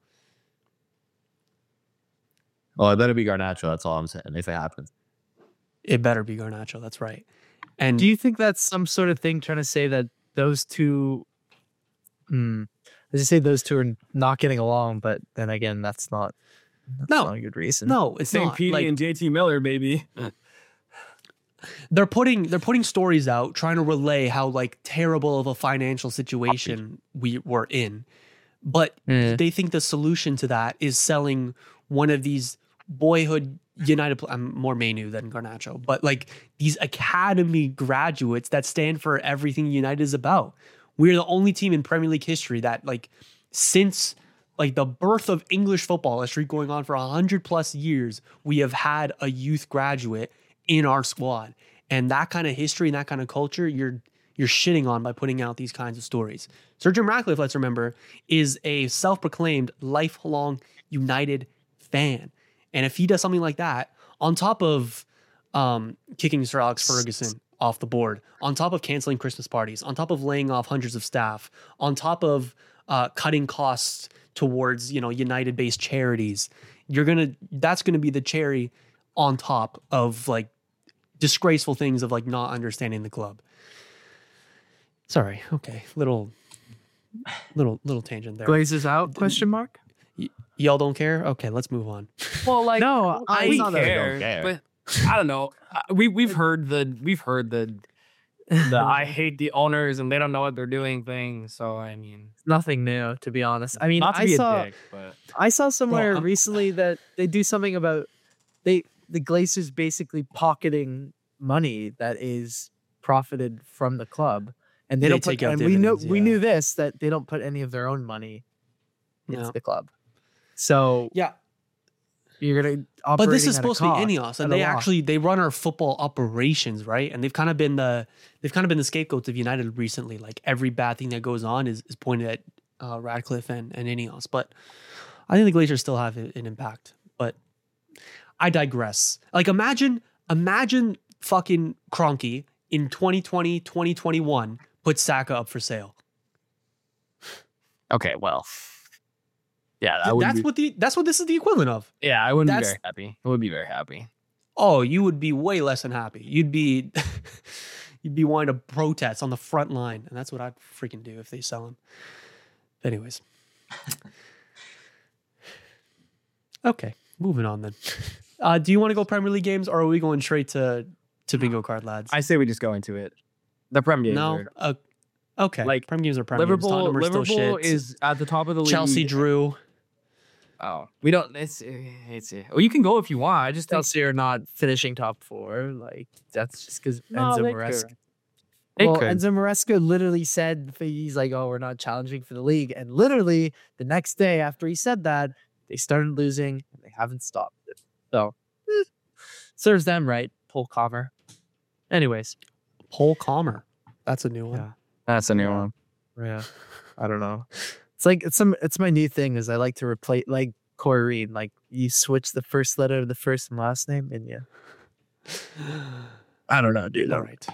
Oh, it better be Garnacho. That's all I'm saying. If it happens, It better be Garnacho. That's right. And Do you think that's some sort of thing trying to say that those two, as you say, those two are not getting along? But then again, that's not a good reason. no, it's St. not. Petey Like, and JT Miller, baby. they're putting stories out trying to relay how like terrible of a financial situation we were in, but they think the solution to that is selling one of these boyhood United. I'm more Mainu than Garnacho, but like these academy graduates that stand for everything United is about. We're the only team in Premier League history that, like, since like the birth of English football, a streak going on for 100+ years, we have had a youth graduate in our squad. And that kind of history and that kind of culture, you're shitting on by putting out these kinds of stories. Sir Jim Ratcliffe, let's remember, is a self-proclaimed lifelong United fan. And if he does something like that, on top of kicking Sir Alex Ferguson off the board, on top of canceling Christmas parties, on top of laying off hundreds of staff, on top of cutting costs towards, United-based charities, that's gonna be the cherry on top of like disgraceful things of like not understanding the club. Sorry. Okay. Little tangent there. Glazes out? Question mark. Y'all don't care? Okay, let's move on. Well, like No, we not that we care, don't care. but I don't know. We've heard the I hate the owners and they don't know what they're doing thing. So I mean, Nothing new, to be honest. I mean, not to I be saw a dick, but I saw somewhere Well, recently that they do something about the Glazers basically pocketing money that is profited from the club, and they They don't put. take out And we dividends, knew this, that they don't put any of their own money into No. the club. So Yeah. you're gonna. But this is operating at a supposed to be cost, Ineos, and at a they loss. actually they run our football operations, right? And they've kind of been the scapegoats of United recently. Like every bad thing that goes on is pointed at Radcliffe and Ineos. But I think the Glaciers still have an impact. But I digress. Like imagine fucking Kroenke in 2020, 2021 put Saka up for sale. Okay, well, yeah, that would That's what this is the equivalent of. yeah, I wouldn't be that's- very happy. I would be very happy. Oh, you would be way less than happy. You'd be wanting to protest on the front line, and that's what I'd freaking do if they sell him. But anyways, okay, moving on then. Do you want to go Premier League games, or are we going straight to bingo card, lads? I say we just go into it. The Prem games. No. are- Okay. Like, Prem games are Prem games. Liverpool. Tottenham are still Liverpool shit. is at the top of the league. Chelsea drew. Oh, we don't. It's. Well, you can go if you want. I just think Chelsea are not finishing top 4. Like that's just because No, Enzo they Maresca. could. They Well, could. Enzo Maresca literally said he's like, "Oh, we're not challenging for the league," and literally the next day after he said that, they started losing and they haven't stopped it. So serves them right. Paul Comer. Anyways, Paul Comer. That's a new one. Yeah. That's a new one. yeah, I don't know. It's like it's my new thing is I like to replace like Corey Reed. Like you switch the first letter of the first and last name, and yeah, I don't know, dude. All right.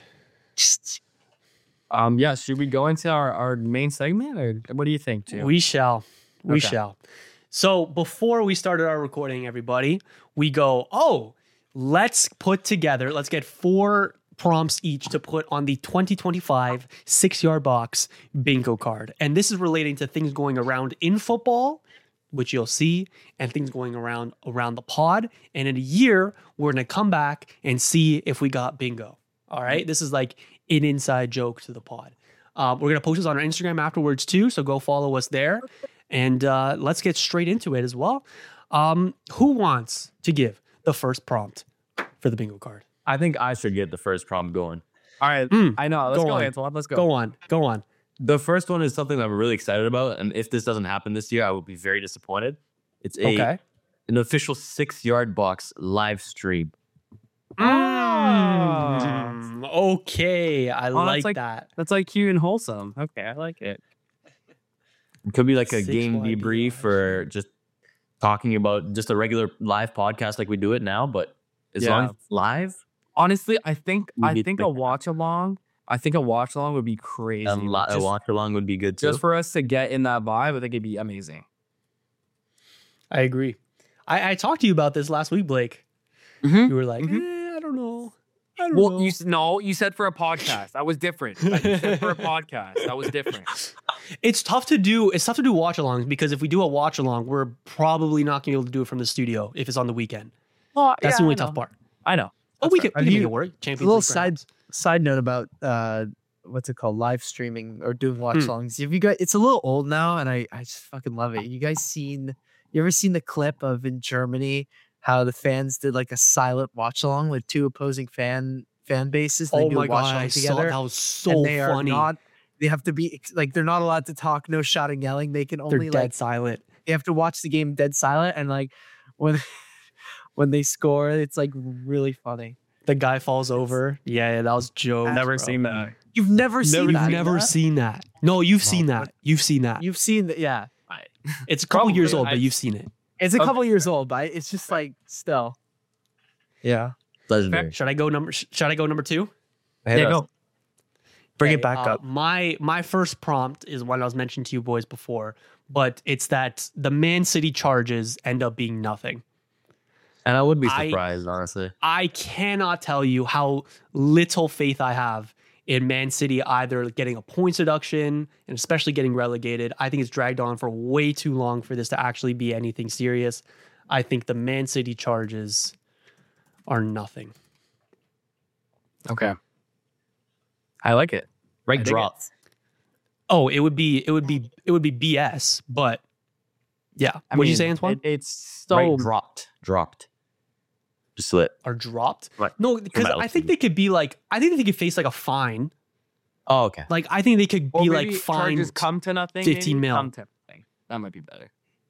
Yeah. Should we go into our main segment, or what do you think, too? We shall. We Okay. shall. So before we started our recording, everybody, we go, let's get 4 prompts each to put on the 2025 6-yard box bingo card. And this is relating to things going around in football, which you'll see, and things going around the pod. And in a year, we're going to come back and see if we got bingo. All right. This is like an inside joke to the pod. We're going to post this on our Instagram afterwards too. So go follow us there. And let's get straight into it as well. Who wants to give the first prompt for the bingo card? I think I should get the first prompt going. All right. I know. Let's Go go, on. Antoine. Let's go. Go on. The first one is something that I'm really excited about, and if this doesn't happen this year, I will be very disappointed. It's an official 6-yard box live stream. Okay. I that's like that. That's like cute and wholesome. Okay, I like it. It could be like a 6 game YD debrief live or just talking about just a regular live podcast like we do it now, but as long as it's live, Honestly, I think We need to a make that watch along. I think a watch along would be crazy. a Just- watch along would be good too. just for us to get in that vibe, I think it'd be amazing. I agree. I talked to you about this last week, Blake. Mhm. You were like, I don't know. I don't Well, know. you said for a podcast. That was different. You said for a podcast. That was different. It's tough to do. It's tough to do watch alongs because if we do a watch along, we're probably not going to be able to do it from the studio if it's on the weekend. Well, That's the only tough part. I know. Oh, we can Have make you- it work. A Champions little League, perhaps. side note about what's it called, live streaming or doing watch alongs. If you guys, it's a little old now, and I just fucking love it. You ever seen the clip of in Germany how the fans did like a silent watch along with 2 opposing fan bases? They Oh do my a watch god, along I saw together. that was so And they funny. are not. They have to be like they're not allowed to talk, no shouting, yelling. They can They're only dead like silent. they have to watch the game dead silent, and like when when they score, it's like really funny. The guy falls over. Yeah, that was Joe. Never seen that. You've never seen You've that. never yeah? seen that. No, you've seen that. You've seen that. You've seen that, yeah. It's a couple years Probably. old, but you've seen it. It's a Okay. couple years old, but it's just like still. Yeah. Legendary. Should I go number 2? Hit Yeah, us. go. Bring Okay, it back up. My first prompt is one I was mentioning to you boys before, but it's that the Man City charges end up being nothing. And I would be I- surprised, honestly. I cannot tell you how little faith I have in Man City either getting a points deduction and especially getting relegated. I think it's dragged on for way too long for this to actually be anything serious. I think the Man City charges are nothing. Okay. I like it. Right dig drop. Oh, it would be BS, but yeah. I What'd you mean, say, Antoine? It's so Right dropped. Just slip. Are dropped? Right. No, because From I think they could be like, I think they could face like a fine. Oh, okay. Like I think they could Or be maybe like fined. charges come to nothing. 15 maybe? mil. Come to nothing. That might be better.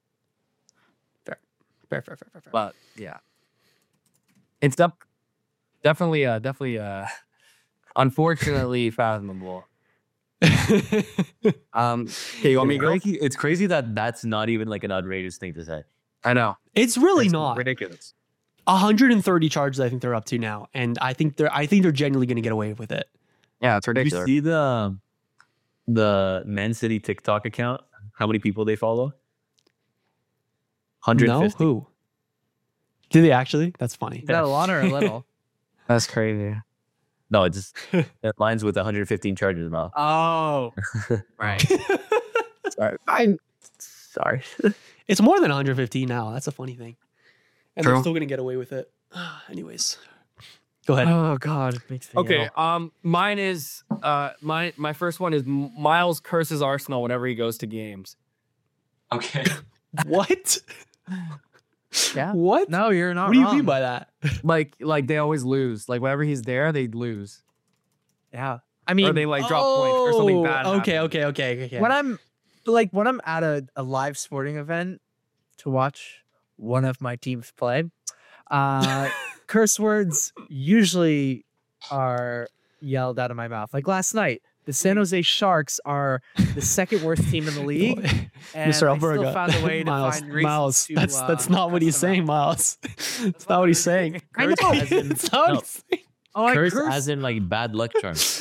Fair. But yeah, it's definitely unfortunately fathomable. Okay, you want me to go? It's crazy that that's not even like an outrageous thing to say. I know. It's really It's not. ridiculous. 130 charges I think they're up to now, and I think they're genuinely going to get away with it. Yeah, it's Did you ridiculous. see the Man City TikTok account? How many people they follow? No, 150. who? Did they actually? That's funny. Is that a lot or a little? That's crazy. No, it just it lines with 115 charges, Mal. Oh, Right. Sorry. I'm sorry. It's more than 115 now. That's a funny thing. And True. they're still going to get away with it. Anyways, go ahead. oh God, it makes me Okay. ill. Mine is my first one is Miles curses Arsenal whenever he goes to games. Okay. What? Yeah. What? No, you're not. What do you wrong. mean by that? Like they always lose. Like whenever he's there, they lose. Yeah. I mean, Or they like drop points or something bad. Okay, happens. okay. when I'm at a live sporting event to watch one of my teams play, curse words usually are yelled out of my mouth. Like last night, the San Jose Sharks are the second worst team in the league, and Mr. I still Alberga. found a way to Miles, find reasons Miles, to, that's not what cuss he's them saying, out. Miles. That's not what he's saying. I know. As in- It's not what no. he's saying. Oh, I Curse curse. as in like bad luck charms.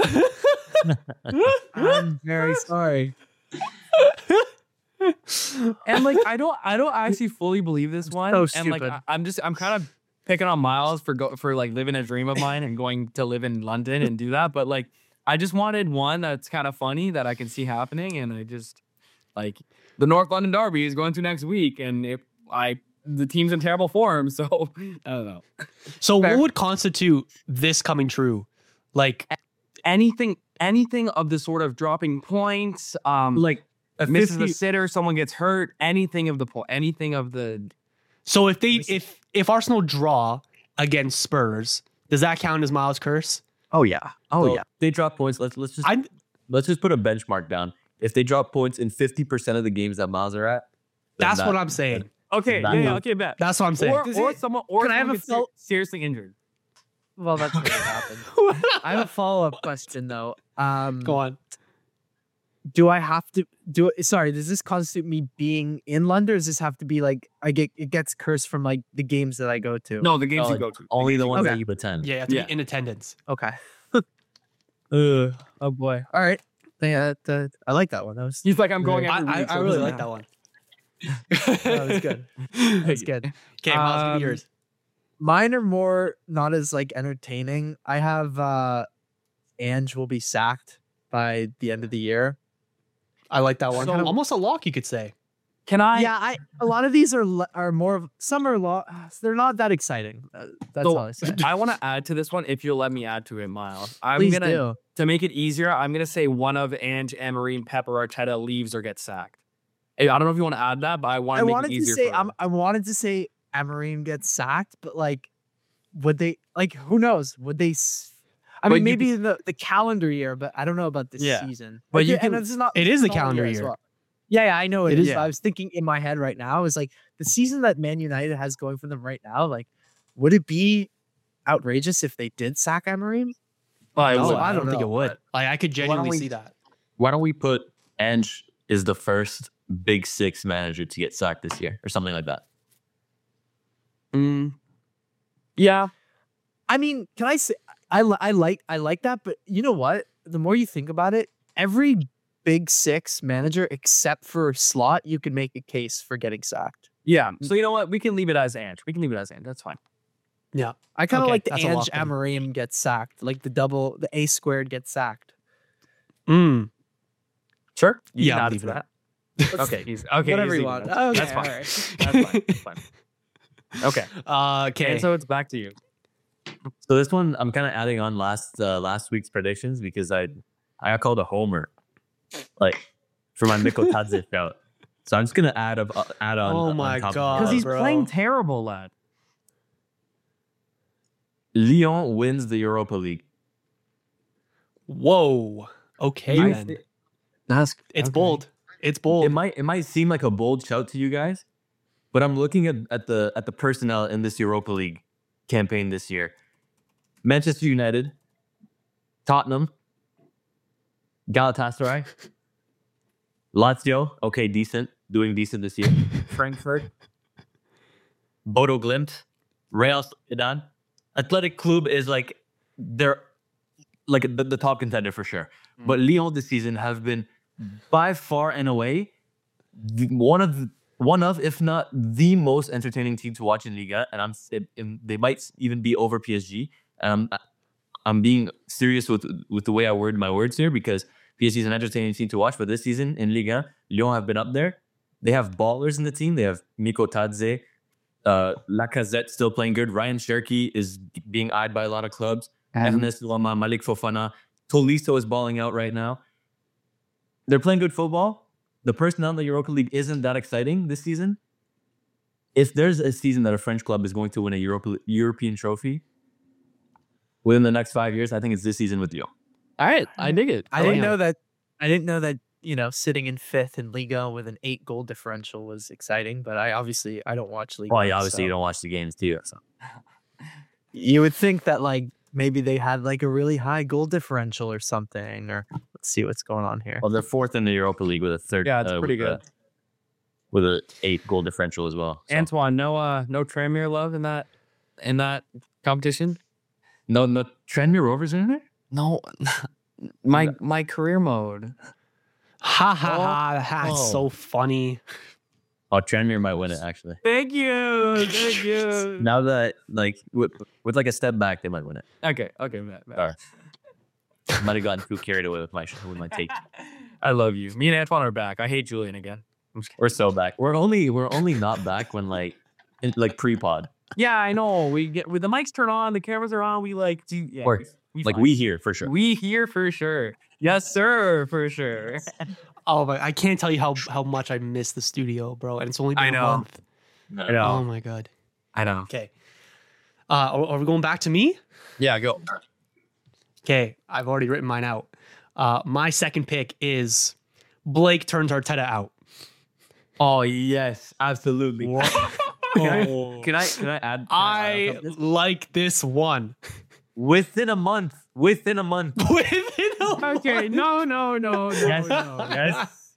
I'm very sorry. And like I don't actually fully believe this one. So And like stupid. I'm kind of picking on Miles for like living a dream of mine and going to live in London and do that. But like I just wanted one that's kind of funny that I can see happening, and I just like the North London Derby is going to next week, and the team's in terrible form, so I don't know. So Fair. what would constitute this coming true? Like, Anything of the sort of dropping points, Like a misses 50 a sitter, someone gets hurt, anything of the so if Arsenal draw against Spurs, does that count as Miles' curse? Oh yeah. So they drop points. Let's just put a benchmark down. If they drop points in 50% of the games that Miles are at, then That's that- what I'm saying. Okay, That- yeah, okay, bet. That's what I'm saying. Or Can I have a gets fel- seriously injured. Well, that's what happened. I have a follow-up question though. Go on. Do I have to do it? Sorry, does this constitute me being in London? Or does this have to be like it gets cursed from like the games that I go to? No, the games Oh, you go to. Only the ones Okay. that you attend. Yeah, you have to Yeah. be in attendance. Okay. Oh boy. All right. I like that one. That was He's like, I'm going I, every week. I so it really doesn't like that matter. one. that was good. That's good. Okay, Miles, give me yours. Mine are more not as like entertaining. I have Ange will be sacked by the end of the year. I like that one. So- Almost a lock, you could say. Can I? Yeah, a lot of these are more of some are they're not that exciting. That's So, all I say. I want to add to this one if you'll let me add to it, Miles. I'm Please gonna do. to make it easier. I'm gonna say one of Ange, Emery, and Pep or Arteta leaves or gets sacked. Hey, I don't know if you want to add that, but I want I to make wanted it to easier. say for them. I wanted to say Amorim gets sacked, but like, would they like? Who knows? Would they? I But mean, you maybe in the calendar year, but I don't know about this Yeah. season. But Like, you and can- this is not. It is the it's not calendar as year. well. Yeah, I know It it is. is. But I was thinking in my head right now is like the season that Man United has going for them right now. Like, would it be outrageous if they did sack Amorim? Well, it No, would. I don't think know, it would. but- Like, I could don't genuinely we- see that. Why don't we put Ange is the first Big Six manager to get sacked this year or something like that? Yeah. I mean, can I say I like that, but you know what? The more you think about it, every Big Six manager except for Slot, you can make a case for getting sacked. Yeah. So you know what? We can leave it as Ange. That's fine. Yeah. I kind of Okay, like the that's a Ange lock then. Amorim gets sacked, like the A squared gets sacked. Mm. Sure. You Yeah, can I'll add leave to it. that. Okay. Okay. Whatever easy. you want. That's, Okay, that's fine. all right. That's fine. That's fine. Okay. Okay. And so it's back to you. So this one I'm kind of adding on last week's predictions because I got called a homer, like for my Mikko Tadze shout. So I'm just gonna add on. Oh on my top of God. that. Because he's bro. playing terrible, lad. Lyon wins the Europa League. Whoa. Okay, You- then. That's It's bold. It's bold. It might seem like a bold shout to you guys, but I'm looking at the personnel in this Europa League campaign this year. Manchester United, Tottenham, Galatasaray, Lazio, okay, doing decent this year. Frankfurt, Bodo Glimt, Real Sociedad, Athletic Club is like they're like the top contender for sure. But Lyon this season have been by far and away one of if not the most entertaining team to watch in Liga, and they might even be over PSG. I'm being serious with the way I word my words here because PSG is an entertaining team to watch. But this season in Liga, Lyon have been up there. They have ballers in the team. They have Miko Tadze, Lacazette still playing good. Ryan Cherky is being eyed by a lot of clubs. Ernest Loma, Malik Fofana, Tolisso is balling out right now. They're playing good football. The personnel in the Europa League isn't that exciting this season. If there's a season that a French club is going to win a European trophy within the next 5 years, I think it's this season with Lyon. all right. I dig it. I didn't know that. I didn't know that. Sitting in 5th in Liga with an 8-goal differential was exciting. But I don't watch Liga. Well, obviously you so don't watch the games too. So. you would think that like maybe they had like a really high goal differential or something. Or let's see what's going on here. Well, they're 4th in the Europa League with a third. Yeah, it's pretty good. With a 8-goal differential as well. So. Antoine, no Tranmere love in that competition. No, Tranmere Rovers in there. No, my career mode. Ha ha ha. That's Oh. so funny. Oh, Tranmere might win it actually. Thank you. Now that like with like a step back, they might win it. Okay, Matt. Sorry. Might have gotten too carried away with my take. I love you. Me and Antoine are back. I hate Julian again. I'm just kidding. We're so back. We're only not back when like pre-pod. Yeah, I know. We get with the mics turned on, the cameras are on. We like do. Yeah, Or, like we here for sure. We here for sure. Yes, sir, for sure. Oh my! I can't tell you how much I miss the studio, bro. And it's only been I a know. month. I know. Oh my god. I know. Okay. Are we going back to me? Yeah, go. Okay, I've already written mine out. My second pick is Blake turns Arteta out. Oh yes, absolutely. Oh. Can I add? I like this one. Within a month. Within a Okay, no. Yes.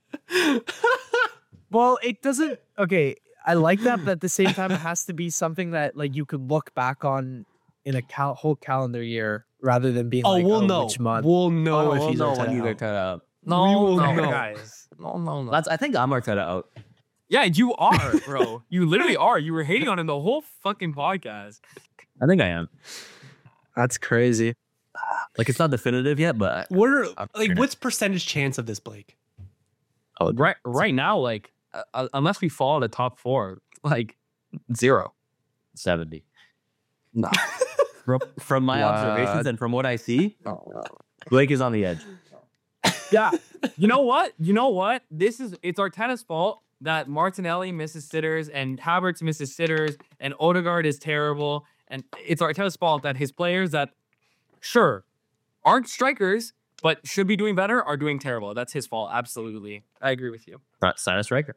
Well, it doesn't. Okay, I like that, but at the same time, it has to be something that like you could look back on in a whole calendar year rather than being like, we'll know. which month. We'll know if We'll he's know Arteta when he's out. Arteta out. No, We will no, know. guys. No. I think I'm Arteta out. Yeah, you are, bro. You literally are. You were hating on him the whole fucking podcast. I think I am. That's crazy. Like it's not definitive yet, but What's percentage chance of this, Blake? Right now, like unless we fall to top 4, like 0. 70. No. From my What? observations and from what I see, Blake is on the edge. Yeah. You know what? It's Arteta's fault that Martinelli misses sitters and Havertz misses sitters and Odegaard is terrible. And it's Arteta's fault that his players that, sure, aren't strikers, but should be doing better are doing terrible. That's his fault. Absolutely. I agree with you. Not sign a striker.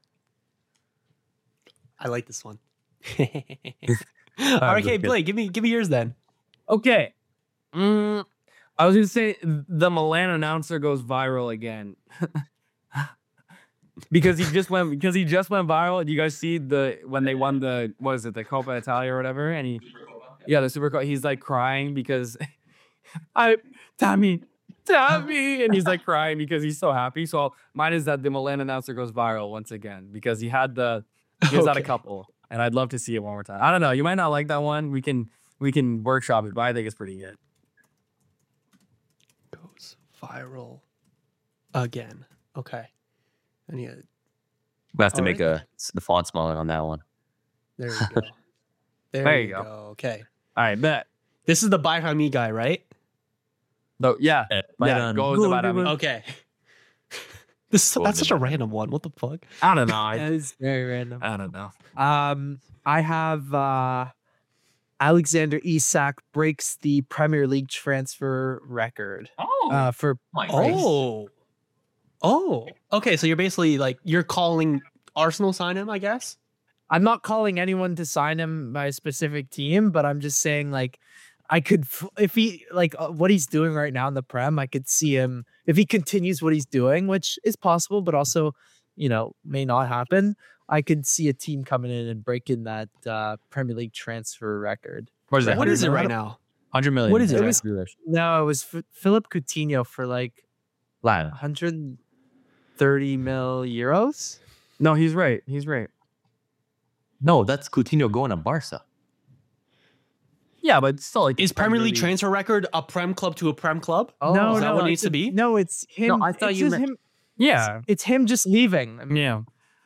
I like this one. Okay, Blake, give me yours then. Okay. I was going to say the Milan announcer goes viral again. Because he just went viral. Do you guys see when they won the Coppa Italia or whatever? And the Super Cup. He's like crying because Tommy, and he's like crying because he's so happy. So mine is that the Milan announcer goes viral once again because he had a couple, and I'd love to see it one more time. I don't know. You might not like that one. We can workshop it, but I think it's pretty good. Goes viral again. Okay. And yeah, We have to All make right. the font smaller on that one. there you go. There you go. Okay. All right, bet. This is the Buy By Me guy, right? No, yeah. Bayern. Goes Go, about go, go. Okay. That's such a random one. What the fuck? I don't know. That is very random. I don't know. I have Alexander Isak breaks the Premier League transfer record for my goodness. Okay. So you're basically like you're calling Arsenal sign him, I guess. I'm not calling anyone to sign him by a specific team, but I'm just saying like I could if he like what he's doing right now in the Prem, I could see him if he continues what he's doing, which is possible, but also may not happen. I could see a team coming in and breaking that Premier League transfer record. What is that? What is it 100 right million? now? 100 million. What is it? Jack Grealish. No, it was Philip Coutinho for like Lyle. 130 mil euros. No, he's right. He's right. No, that's Coutinho going to Barca. Yeah, but still, like Is Premier League transfer record a Prem club to a Prem club? No, is that no, what it needs to be? No, it's him. No, I thought it's you just meant- him. Yeah, It's him just leaving. I mean, yeah.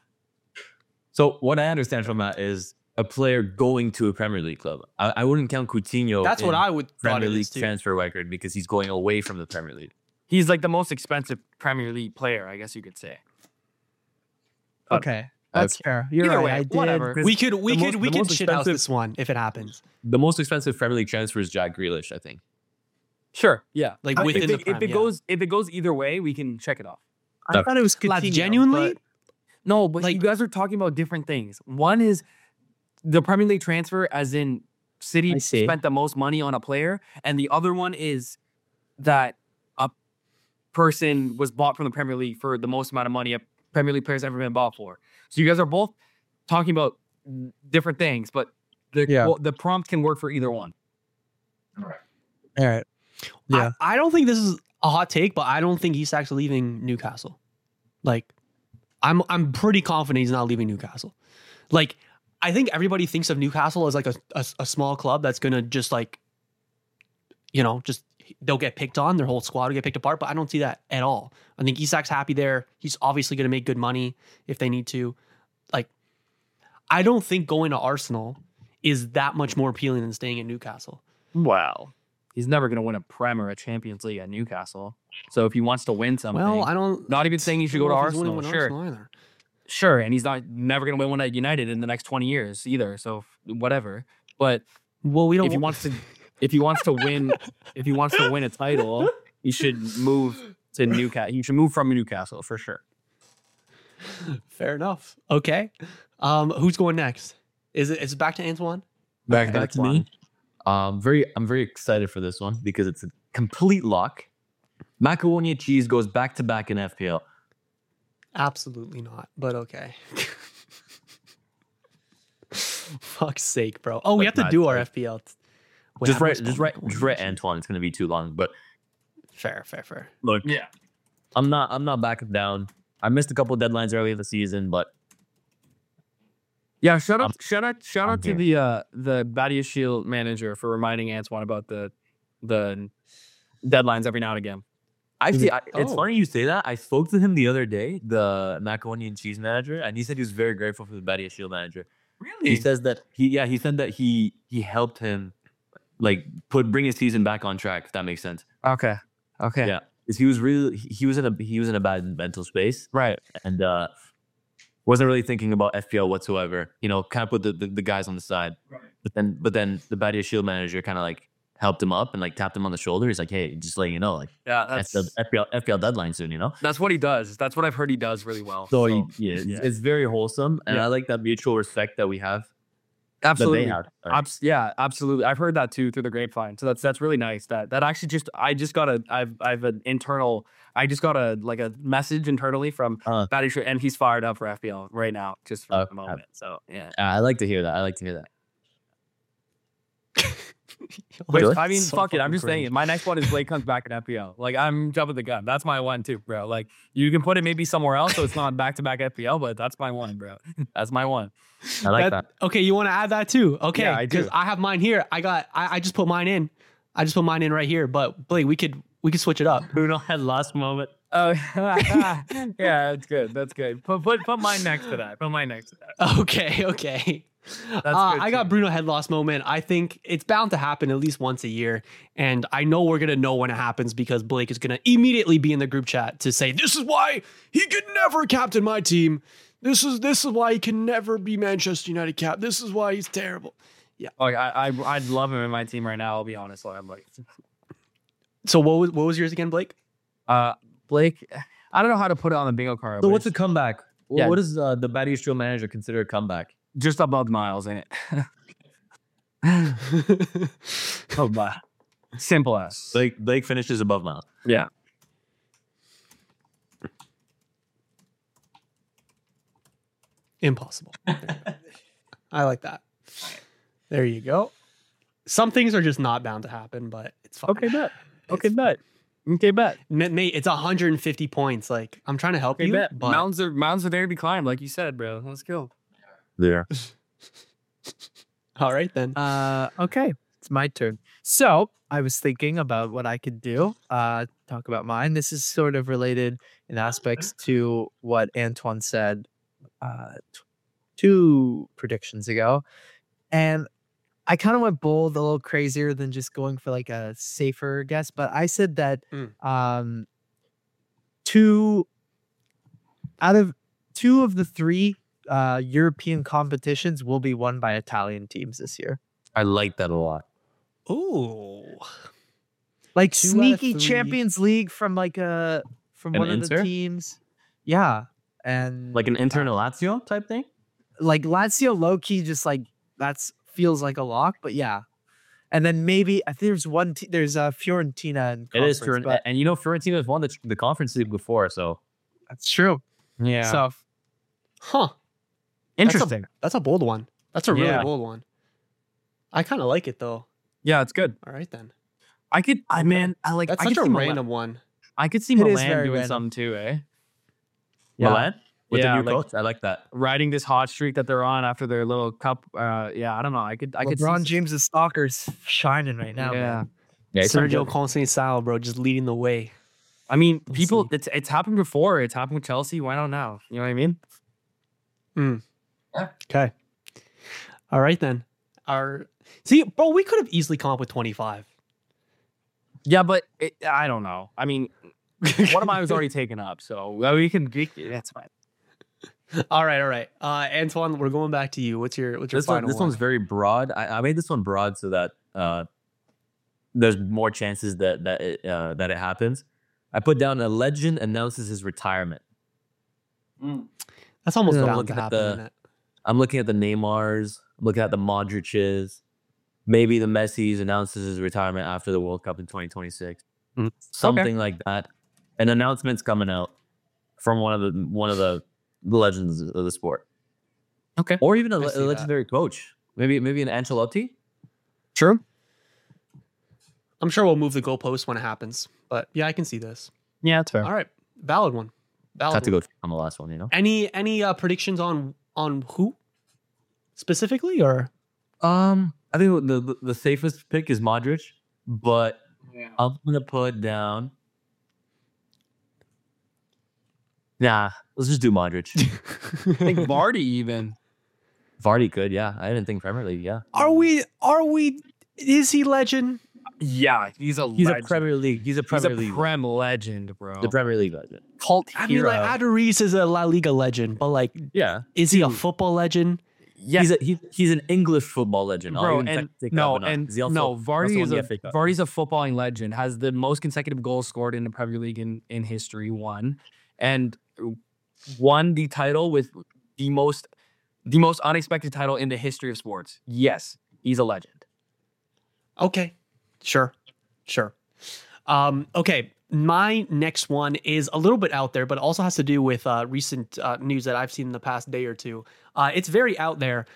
So what I understand from that is a player going to a Premier League club. I wouldn't count Coutinho. That's what in I would thought Premier it League is too. transfer record because he's going away from the Premier League. He's like the most expensive Premier League player, I guess you could say. okay, that's fair. You're Either right. way, I did. whatever. We could the most shit out expensive- this one if it happens. The most expensive Premier League transfer is Jack Grealish, I think. Sure, yeah. Like If within it, the Prem, if it yeah. goes either way, we can check it off. I thought it was Coutinho. Lads, genuinely, but- No, but Like- you guys are talking about different things. One is the Premier League transfer, as in I City see. spent the most money on a player, and the other one is that a person was bought from the Premier League for the most amount of money a Premier League player's ever been bought for. So you guys are both talking about different things, but the prompt can work for either one. All right. Yeah. I don't think this is a hot take, but I don't think Isak's leaving Newcastle. Like, I'm pretty confident he's not leaving Newcastle. Like, I think everybody thinks of Newcastle as like a small club that's gonna just like, just they'll get picked on, their whole squad will get picked apart. But I don't see that at all. I think Isak's happy there. He's obviously gonna make good money if they need to. Like, I don't think going to Arsenal is that much more appealing than staying in Newcastle. Wow. He's never going to win a Prem or a Champions League at Newcastle. So if he wants to win something, Well, I don't. not even saying he should go to I don't know if he's winning Arsenal. with Sure. Arsenal either. Sure, and he's never going to win one at United in the next 20 years either. So whatever. But Well, we don't. if he wants to win a title, he should move to Newcastle. He should move from Newcastle for sure. Fair enough. Okay. Who's going next? Is it back to Antoine? Back to me. I'm very excited for this one because it's a complete lock. Macaroni cheese goes back to back in FPL. Absolutely not. But okay. Fuck's sake, bro. Oh, we have to Not do our like- FPL. Just write Antoine. It's gonna be too long. But Fair. look, Yeah. I'm not backing down. I missed a couple deadlines early in the season, but Yeah, shout out I'm to the Badia Shield manager for reminding Antoine about the deadlines every now and again. actually, it's Oh. funny you say that. I spoke to him the other day, the macaroni and cheese manager, and he said he was very grateful for the Badia Shield manager. Really? He says that he said that he helped him like bring his season back on track, if that makes sense. Okay. Yeah. Because he was in a bad mental space Right. and wasn't really thinking about FPL whatsoever. Kind of put the guys on the side. Right. But then the Badia Shield manager kind of like helped him up and like tapped him on the shoulder. He's like, hey, just letting you know, like Yeah, that's the FPL deadline soon, that's what he does. That's what I've heard he does really well. So yeah. it's very wholesome, and I like that mutual respect that we have. Absolutely. That they have. Yeah, absolutely. I've heard that too through the grapevine. So that's really nice. That actually I've an internal. I just got a message internally from Batty, and he's fired up for FPL right now, just for the moment. So yeah. I like to hear that. But, I mean, So fuck it. I'm fucking just saying cringe. it. My next one is Blake comes back in FPL. Like, I'm jumping the gun. That's my one too, bro. Like, you can put it maybe somewhere else, so it's not back to back FPL, but that's my one, bro. That's my one. I like that. Okay, you want to add that too? Okay, Yeah, I do. because I have mine here. I just put mine in. I just put mine in right here. But Blake, we could switch it up. Bruno had last moment. Oh, yeah, that's good. That's good. Put mine next to that. Put mine next to that. Okay. That's good I got too. Bruno head loss moment. I think it's bound to happen at least once a year. And I know we're going to know when it happens because Blake is going to immediately be in the group chat to say, this is why he could never captain my team. This is why he can never be Manchester United cap. This is why he's terrible. Like I'd love him in my team right now. I'll be honest. Like, I'm like, So what was yours again, Blake? Blake. I don't know how to put it on the bingo card. So but what's a it's comeback? Yeah. What does the Bad East Drill manager consider a comeback? just above Miles, ain't it? Oh, my. Simple as. Blake finishes above Miles. Yeah. Impossible. I like that. There you go. Some things are just not bound to happen, but it's fine. Okay, bet. Okay, bet. Okay, bet. Mate, it's 150 points. Like, I'm trying to help Okay, you, bet. but Mountains are there to be climbed, like you said, bro. Let's go. There. all right then. Okay, it's my turn. So I was thinking about what I could do. Talk about mine. This is sort of related in aspects to what Antoine said 2 predictions ago, and I kind of went bold, a little crazier than just going for like a safer guess. But I said that 2 out of 2 of the 3 European competitions will be won by Italian teams this year. I like that a lot. Ooh. Like 2 out of sneaky 3. Champions League from like An one of the Inter? teams. Yeah. And Like an internal Lazio type thing? like Lazio low key just like that's feels like a lock, but yeah. And then maybe I think there's there's Fiorentina and It is but and you know Fiorentina has won the Conference League before, so that's true. Yeah. So Huh. Interesting. That's a bold one. That's a really Yeah. bold one. I kind of like it though. Yeah, it's good. All right then. I could. I man, I like. That's I such could a see Milan- random one. I could see It is Milan very doing random. something too, eh? Yeah. Milan with Yeah, the new like- coach. I like that. Riding this hot streak that they're on after their little cup. Yeah, I don't know. I could. LeBron see, James' stalker's shining right now. Yeah. Man. Yeah, it's not Sergio good. Conceição, bro, just leading the way. I mean, We'll people. see. It's happened before. It's happened with Chelsea. Why not now? You know what I mean? Okay. All right then. Bro, we could have easily come up with 25. Yeah, but I don't know. I mean, one of mine was already taken up, so we can. That's fine. All right. Antoine, we're going back to you. What's your This final one's one? very broad. I made this one broad so that there's more chances that it happens. I put down a legend announces his retirement. That's almost Yeah. bound Looking to at happen. the- isn't it? I'm looking at the Neymars. I'm looking at the Modric's. Maybe the Messi's announces his retirement after the World Cup in 2026. Something like that. An announcement's coming out from one of the legends of the sport. Okay. Or even a I see that. legendary coach. Maybe an Ancelotti. True. I'm sure we'll move the goalpost when it happens. But yeah, I can see this. Yeah, that's fair. All right. Valid one. Valid Had to one. go on the last one, you know. Any predictions on who specifically or I think the safest pick is Modric, but I'm gonna put down. Nah, let's just do Modric. I think Vardy even. Vardy could, yeah. I didn't think Premier League, yeah. are we is he legend? Yeah, he's a He's legend. a Premier League. He's a He's Premier a League. Prem legend, bro. The Premier League legend. Cult I hero. mean, like Aduriz is a La Liga legend, but like, Yeah, is he a football legend? yeah, he's an English football legend. I'll bro, even and take no, that one out, and 'cause he also- no, also Vardy won is the a FA Cup. Vardy's a footballing legend. Has the most consecutive goals scored in the Premier League in history. Won the title with the most unexpected title in the history of sports. Yes, he's a legend. Okay. Sure. Okay. My next one is a little bit out there, but also has to do with recent news that I've seen in the past day or two. It's very out there.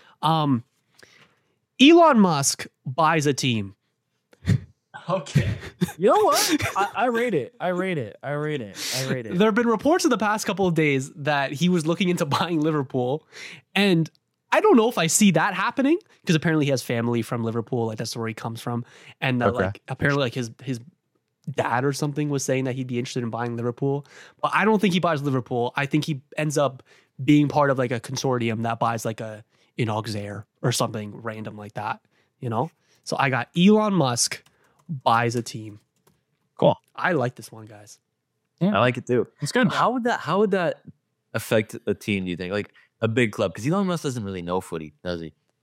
Elon Musk buys a team. Okay. You know what? I rate it. I rate it. There have been reports in the past couple of days that he was looking into buying Liverpool. And I don't know if I see that happening because apparently he has family from Liverpool. Like that's where he comes from. And Okay. like apparently like his dad or something was saying that he'd be interested in buying Liverpool. But I don't think he buys Liverpool. I think he ends up being part of like a consortium that buys like an Auxerre or something random like that, you know? So I got Elon Musk buys a team. Cool. I like this one, guys. I like it too. It's good. How would that affect a team? Do you think, like a big club? Because Elon Musk doesn't really know footy, does he?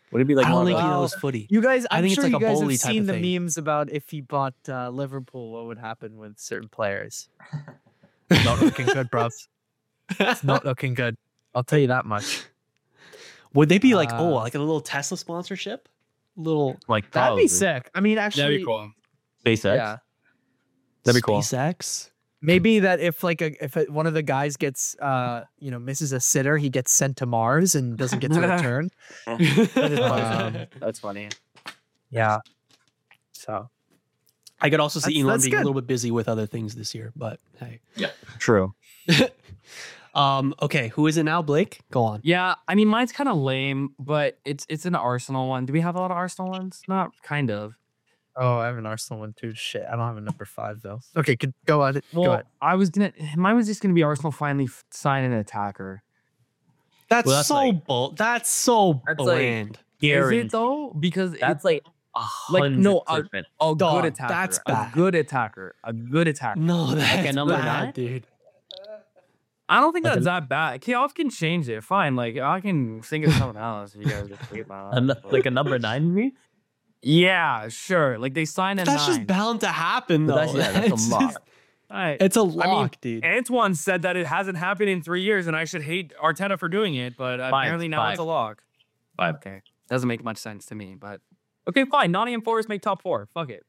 Would it be like I don't more think of he a- knows footy. You guys, I I'm think it's sure like you a guys bully have type seen of the thing. memes about if he bought Liverpool, what would happen with certain players. Not looking good, bruv. It's not looking good. I'll tell you that much. Would they be like, Uh, like a little Tesla sponsorship? Little like That'd probably. be sick. I mean, actually, That'd be cool. SpaceX. yeah. That'd be cool. SpaceX. Maybe that if one of the guys gets misses a sitter, he gets sent to Mars and doesn't get to return. That's funny. Yeah. So I could also see That's- Elon that's being a good. little bit busy with other things this year, but hey. True. Okay, who is it now, Blake? Go on. Yeah, I mean mine's kind of lame, but it's an Arsenal one. Do we have a lot of Arsenal ones? Not kind of. I have an Arsenal one too. Shit, I don't have a number 5 though. Okay, go on. Go Well, ahead. mine was just gonna be Arsenal finally sign an attacker. That's, Well, that's so like- that's so That's like- bland. Is it though? Because That's like like, no, 100%. a Dog, good attacker. that's a bad. good attacker. A good attacker. No, that's a number bad, 9? dude. I don't think Like that's that bad. Chaos can change it. Fine. Like I can think of something else. If you guys just hate my Like a number 9, you mean? Yeah, sure. Like they signed a That's 9. just bound to happen, though. But that's It's a lot. just- Alright. It's a lock, dude. Antoine said that it hasn't happened in 3 years, and I should hate Arteta for doing it. But apparently now 5. it's a lock. 5. Okay, doesn't make much sense to me. But okay, fine. Nottingham Forest make top 4. Fuck it.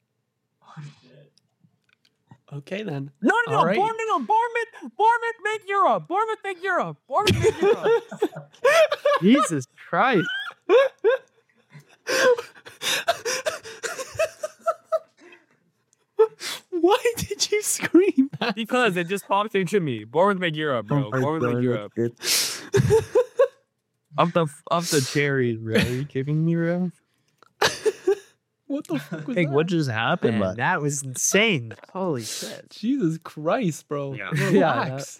Okay, then. No, All right. Bournemouth make Europe. Bournemouth make Europe. Bournemouth make Europe. Jesus Christ. Why did you scream that? Because it just popped into me. Bournemouth make Europe, bro. Bournemouth make Europe. Up the cherries, bro. Are you kidding me, bro? What the fuck was Hey, that? what just happened, Man, man? that was insane. Holy shit. Jesus Christ, bro. Yeah. Relax.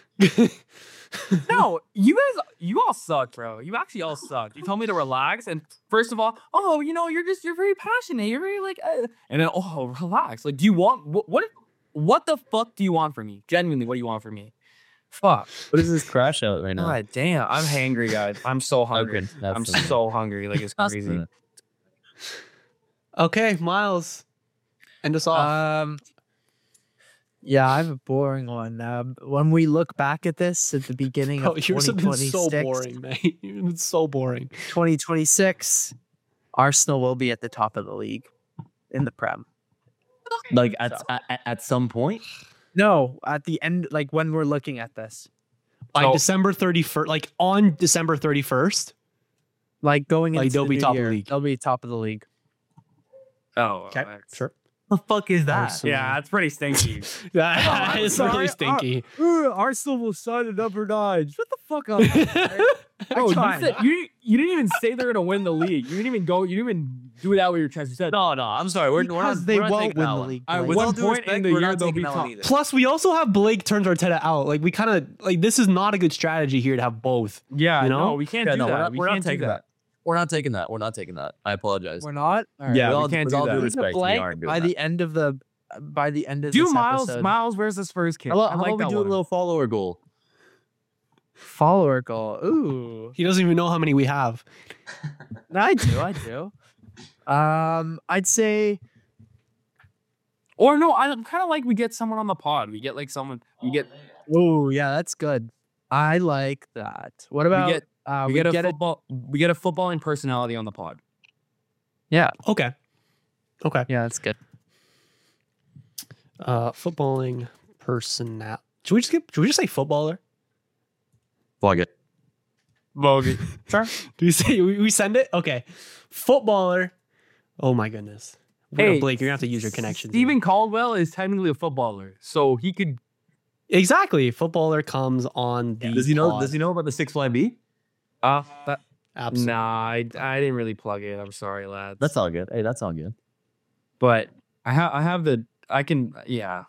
No, you all suck, bro. You actually all suck. You told me to relax, and first of all, you're very passionate. You're very like, and then relax. Like, do you want what the fuck do you want from me? Genuinely, what do you want from me? Fuck. What is this crash out right now? God damn, I'm hangry, guys. I'm so hungry. Okay, that's I'm fine. so hungry. Like it's That's crazy. fine. Okay, Miles. End us off. Yeah, I have a boring one. When we look back at this at the beginning Bro, of yours have been so 2026, boring, man. You've been so boring. 2026, Arsenal will be at the top of the league in the Prem. Like at some point. No, at the end, like when we're looking at this, By So- December 31st, like on December 31st. like going Like, into they'll the be new top of the year, league. They'll be top of the league. Oh, Okay, sure. The fuck is that? Awesome. yeah, that's pretty stinky. That I'm is sorry. really stinky. Arsenal will sign a number 9. Shut the fuck up. Bro, you, tried. said, you didn't even say they're gonna win the league. You didn't even go. You didn't even do it out with your chest. You said No, I'm sorry. We're Because not. they we're not won't taking win that the one. league. All right, Blake. one all due point respect, in the we're year not they'll taking be that one top. either. Plus, we also have Blake turns Arteta out. Like, we kind of like this is not a good strategy here to have both. Yeah, You know? no, we can't Yeah, do no, that. we're not can't do taking that. We're not taking that. We're not taking that. I apologize. We're not? All right. Yeah, With we all- can't with do all due that. respect, we Blank aren't doing by that. the end of the Do this Miles? episode. Miles, where's this first kid? How I about, like we that do a one. little follower goal? Follower goal. Ooh. He doesn't even know how many we have. I do. I'd say Or no, I'm kind of like we get someone on the pod. We get like someone. We get oh yeah, that's good. I like that. What about get- we we get a get it? football. We get a footballing personality on the pod. Yeah. Okay. Okay. Yeah, that's good. Footballing personnel. Should we just say footballer? Plug it. Bogey. Sure. Do we say we send it? Okay. Footballer. Oh my goodness. Hey, Blake, you're gonna have to use your connections. Stephen Caldwell is technically a footballer, so he could. Exactly. Footballer comes on the. Does he know? pod. Does he know about the 6YB? That, Absolutely. nah, I didn't really plug it. I'm sorry, lads. That's all good. Hey, that's all good. But I have the. I can. Yeah.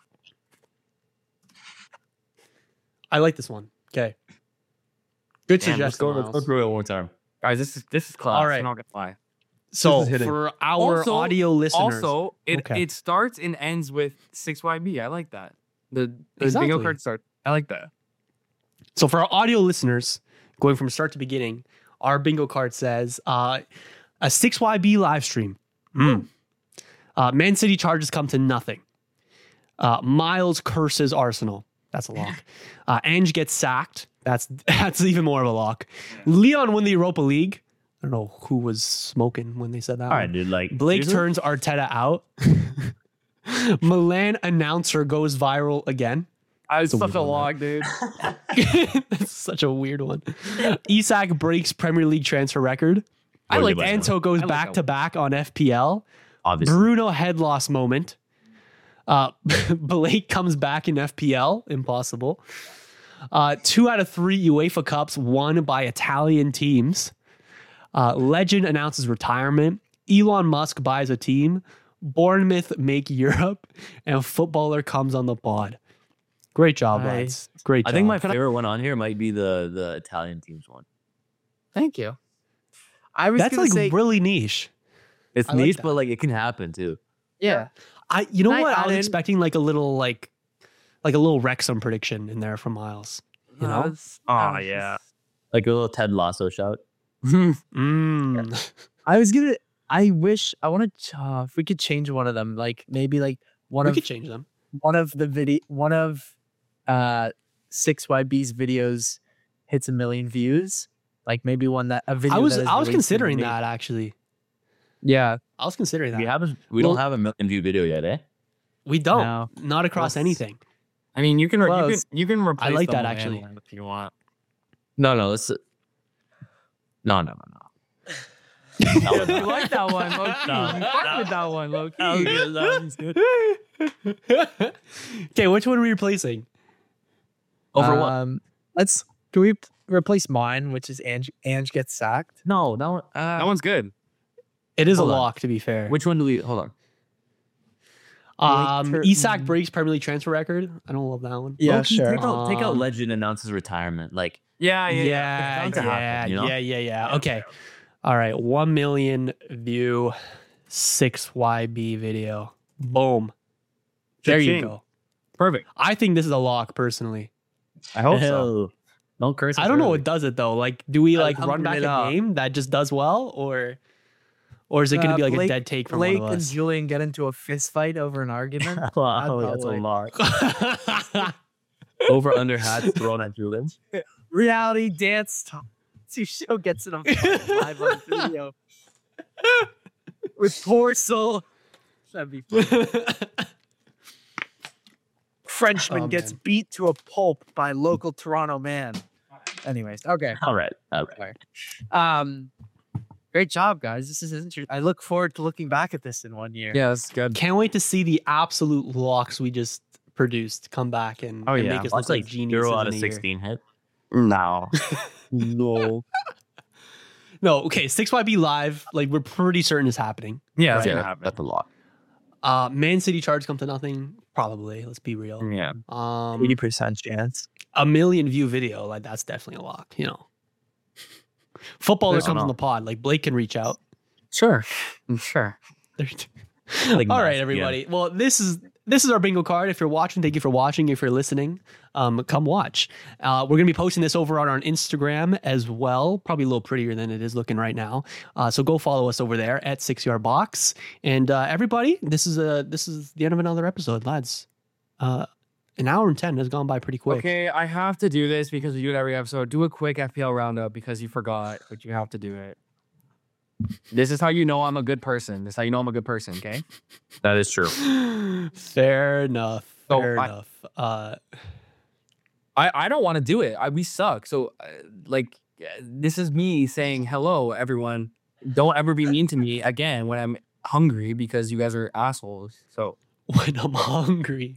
I like this one. Okay. Good Damn, suggestion. Let's go Miles. through it one more time. Guys, this is class. All right. I'm not gonna lie. So This is hitting. for our Also- audio listeners, Also, Okay. it starts and ends with 6YB. I like that. The Exactly. bingo card start. I like that. so for our audio listeners, going from start to beginning, our bingo card says, A 6YB live stream. Man City charges come to nothing. Miles curses Arsenal. That's a lock. Ange gets sacked. That's even more of a lock. Leon win the Europa League. I don't know who was smoking when they said that. All right, dude. Like Blake seriously? turns Arteta out. Milan announcer goes viral again. It's such a log, dude. That's such a weird one. Isak breaks Premier League transfer record. I like that Anto goes back to back on FPL. Obviously. Bruno head loss moment. Blake comes back in FPL. Impossible. 2 out of 3 UEFA Cups won by Italian teams. Legend announces retirement. Elon Musk buys a team. Bournemouth make Europe. And footballer comes on the pod. Great job, lads. Great job. I think my favorite one on here might be the Italian teams one. Thank you. I was That's gonna like say, really niche. It's I like niche, that. but like it can happen too. yeah. You know Can I what? I add was in- expecting like a little Wrexham prediction in there from Miles. You know? Oh, yeah. Like a little Ted Lasso shout. Mm. I wish I want to if we could change one of them, like maybe like one We of could change them. 6YB's videos hits 1 million views. Like maybe one that a video. I was that is I was released in considering May. that actually. Yeah. I was considering that. We Well- don't have a 1 million view video yet, eh? We don't. No. Not across Let's- anything. I mean, you can Close. replace like the that, Milan actually. one if you want. No, let's. No. You like that one, low key. You fuck with that one, low key. Okay, which one are we replacing? Over what? Can we replace mine, which is Ange gets sacked? No, that one. That one's good. It is Hold a on. lock, to be fair. Which one do we? Hold on. Isak breaks Premier League transfer record. I don't love that one. Yeah, Low-key, sure. Take out Legend announces retirement. Like Yeah. Yeah, Bound to happen, you know? yeah. Okay. All right. 1 million view 6YB video. Boom. There you Cha-ching. go. Perfect. I think this is a lock personally. I hope so. hell, don't curse. I don't know what does it though. Like, do we like I'm run back it a up. game that just does well, or is it going to be like a Blake- dead take from Blake one of and us? Julian get into a fist fight over an argument. Wow, that's a probably- lot. Over under hats thrown at Julian. Reality dance show gets it on live on video with poor soul. That'd be fun. Frenchman Oh, gets man. beat to a pulp by local Toronto man. Anyways, okay. All right. Great job, guys. This is interesting. I look forward to looking back at this in 1 year. Yeah, that's good. Can't wait to see the absolute locks we just produced come back and, Oh, and yeah. make us That's look like like geniuses. 0 out of in a year. 16 hit. No. No. No, okay. 6YB live, like we're pretty certain is happening. Yeah, that's Right. gonna happen. That's a lot. Man City charge come to nothing. Probably. Let's be real. Yeah. 80% chance. 1 million view video, like that's definitely a lock. You know, footballer There's comes no- on the pod. Like Blake can reach out. Sure. Sure. Like All mass- right, yeah. everybody. Well, this is our bingo card. If you're watching, thank you for watching. If you're listening, come watch. We're gonna be posting this over on our Instagram as well. Probably a little prettier than it is looking right now. So go follow us over there at 6yard box. And everybody, this is the end of another episode, lads. An hour and 10 has gone by pretty quick. Okay, I have to do this because we do it every episode. Do a quick FPL roundup because you forgot, but you have to do it. This is how you know I'm a good person. This is how you know I'm a good person, okay? That is true. Fair enough. So Fair I- enough. I don't want to do it. We suck. So, this is me saying, hello, everyone. Don't ever be mean to me again when I'm hungry because you guys are assholes. So, When I'm hungry.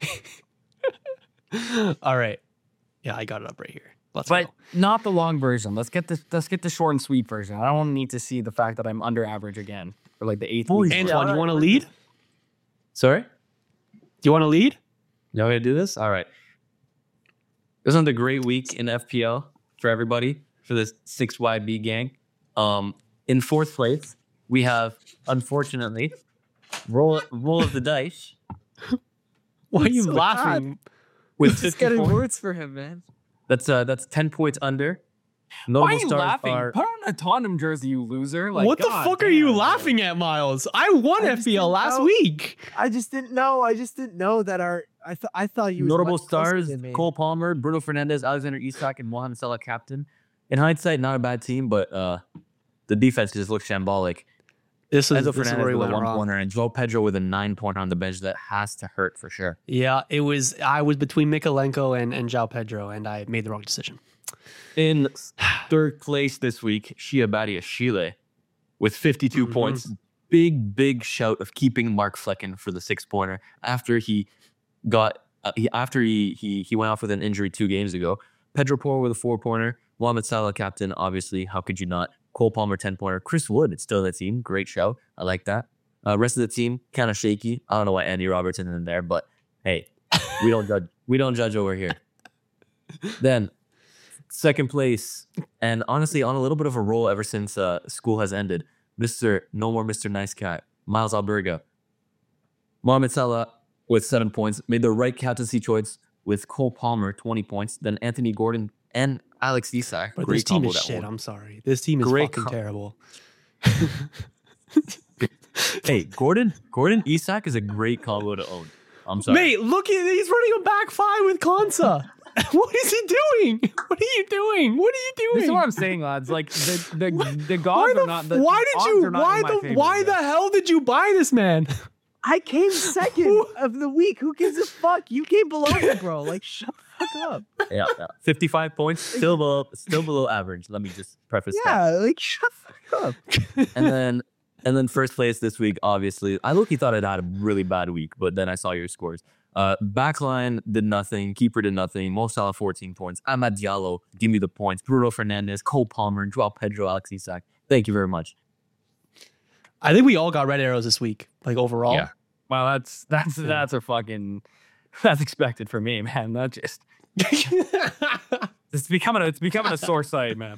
All right. Yeah, I got it up right here. Let's but go. not the long version. Let's get the short and sweet version. I don't need to see the fact that I'm under average again for like the 8th week. Antoine, you want to lead? Do Sorry? you want to lead? Y'all gonna do this? All right. This was a great week in FPL for everybody, for this 6YB gang. In 4th place, we have, unfortunately, roll of the dice Why are you so laughing? with It's 50 getting points. words for him, man. That's 10 points under. Why Notable are you stars laughing? are Put on a Tottenham jersey, you loser. Like, what the God fuck are you damn, laughing at, Miles? I won I just FPL didn't last know. week. I just didn't know that I thought you was notable much closer stars: than me. Cole Palmer, Bruno Fernandes, Alexander Isak, and Mohamed Salah captain. In hindsight, not a bad team, but the defense just looks shambolic. This is Enzo where Fernandez he with a went wrong. 1-pointer and Joao Pedro with a 9-pointer on the bench. That has to hurt for sure. Yeah, it was. I was between Mikalenko and João Pedro, and I made the wrong decision. In third place this week, Shiabadia Chile with 52 points. Big shout of keeping Mark Flecken for the 6-pointer after he got after he went off with an injury 2 games ago. Pedro Porro with a 4-pointer. Mohamed Salah captain, obviously. How could you not? Cole Palmer 10-pointer. Chris Wood, it's still in the team. Great shout. I like that. Rest of the team kind of shaky. I don't know why Andy Robertson in there, but hey, we don't judge. We don't judge over here. Then second place, and honestly on a little bit of a roll ever since school has ended. Mr. Nice Guy, Miles Alberga. Mohamed Salah with 7 points made the right captaincy choice with Cole Palmer 20 points. Then Anthony Gordon and Alex Isak. But Great this team combo is that shit. won. I'm sorry. This team is Great fucking terrible. Hey, Gordon Isak is a great combo to own. I'm sorry. Mate, look at he's running a back 5 with Konsa. What is he doing? What are you doing? What are you doing? This is what I'm saying, lads. Like the why gods the, are not. The why did odds you? are not Why in my the? favor, Why the guys. hell did you buy this man? I came second of the week. Who gives a fuck? You came below me, bro. Like, shut the fuck up. Yeah, 55 points, still below average. Let me just preface that. Yeah, like, shut the fuck up. And then first place this week, obviously. I low-key thought I'd had a really bad week, but then I saw your scores. Backline did nothing. Keeper did nothing. Mo Salah 14 points. Amad Diallo, give me the points. Bruno Fernandes, Cole Palmer, Joao Pedro, Alex Isak. Thank you very much. I think we all got red arrows this week, like overall. Yeah. Well, that's a fucking that's expected for me, man. That just it's becoming a sore sight, man.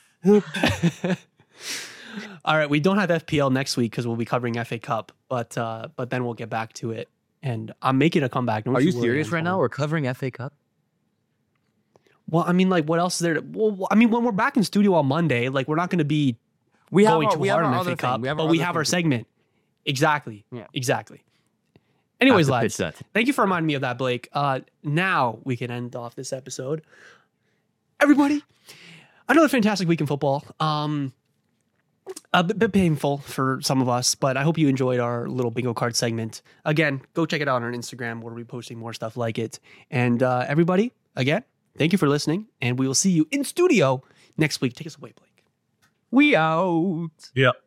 All right, we don't have FPL next week because we'll be covering FA Cup, but then we'll get back to it. And I'm making a comeback. Don't Are you worry, serious right Antoine. now? We're covering FA Cup? Well, I mean, like, what else is there? Well, I mean, when we're back in studio on Monday, like, we're not going to be going too hard on FA Cup, but we have our segment. Exactly. Yeah. Exactly. Anyways, Have to lads, pitch that. thank you for reminding me of that, Blake. Now we can end off this episode. Everybody, another fantastic week in football. A bit painful for some of us, but I hope you enjoyed our little bingo card segment. Again, go check it out on Instagram. We'll be posting more stuff like it. And everybody, again, thank you for listening, and we will see you in studio next week. Take us away, Blake. We out. Yeah.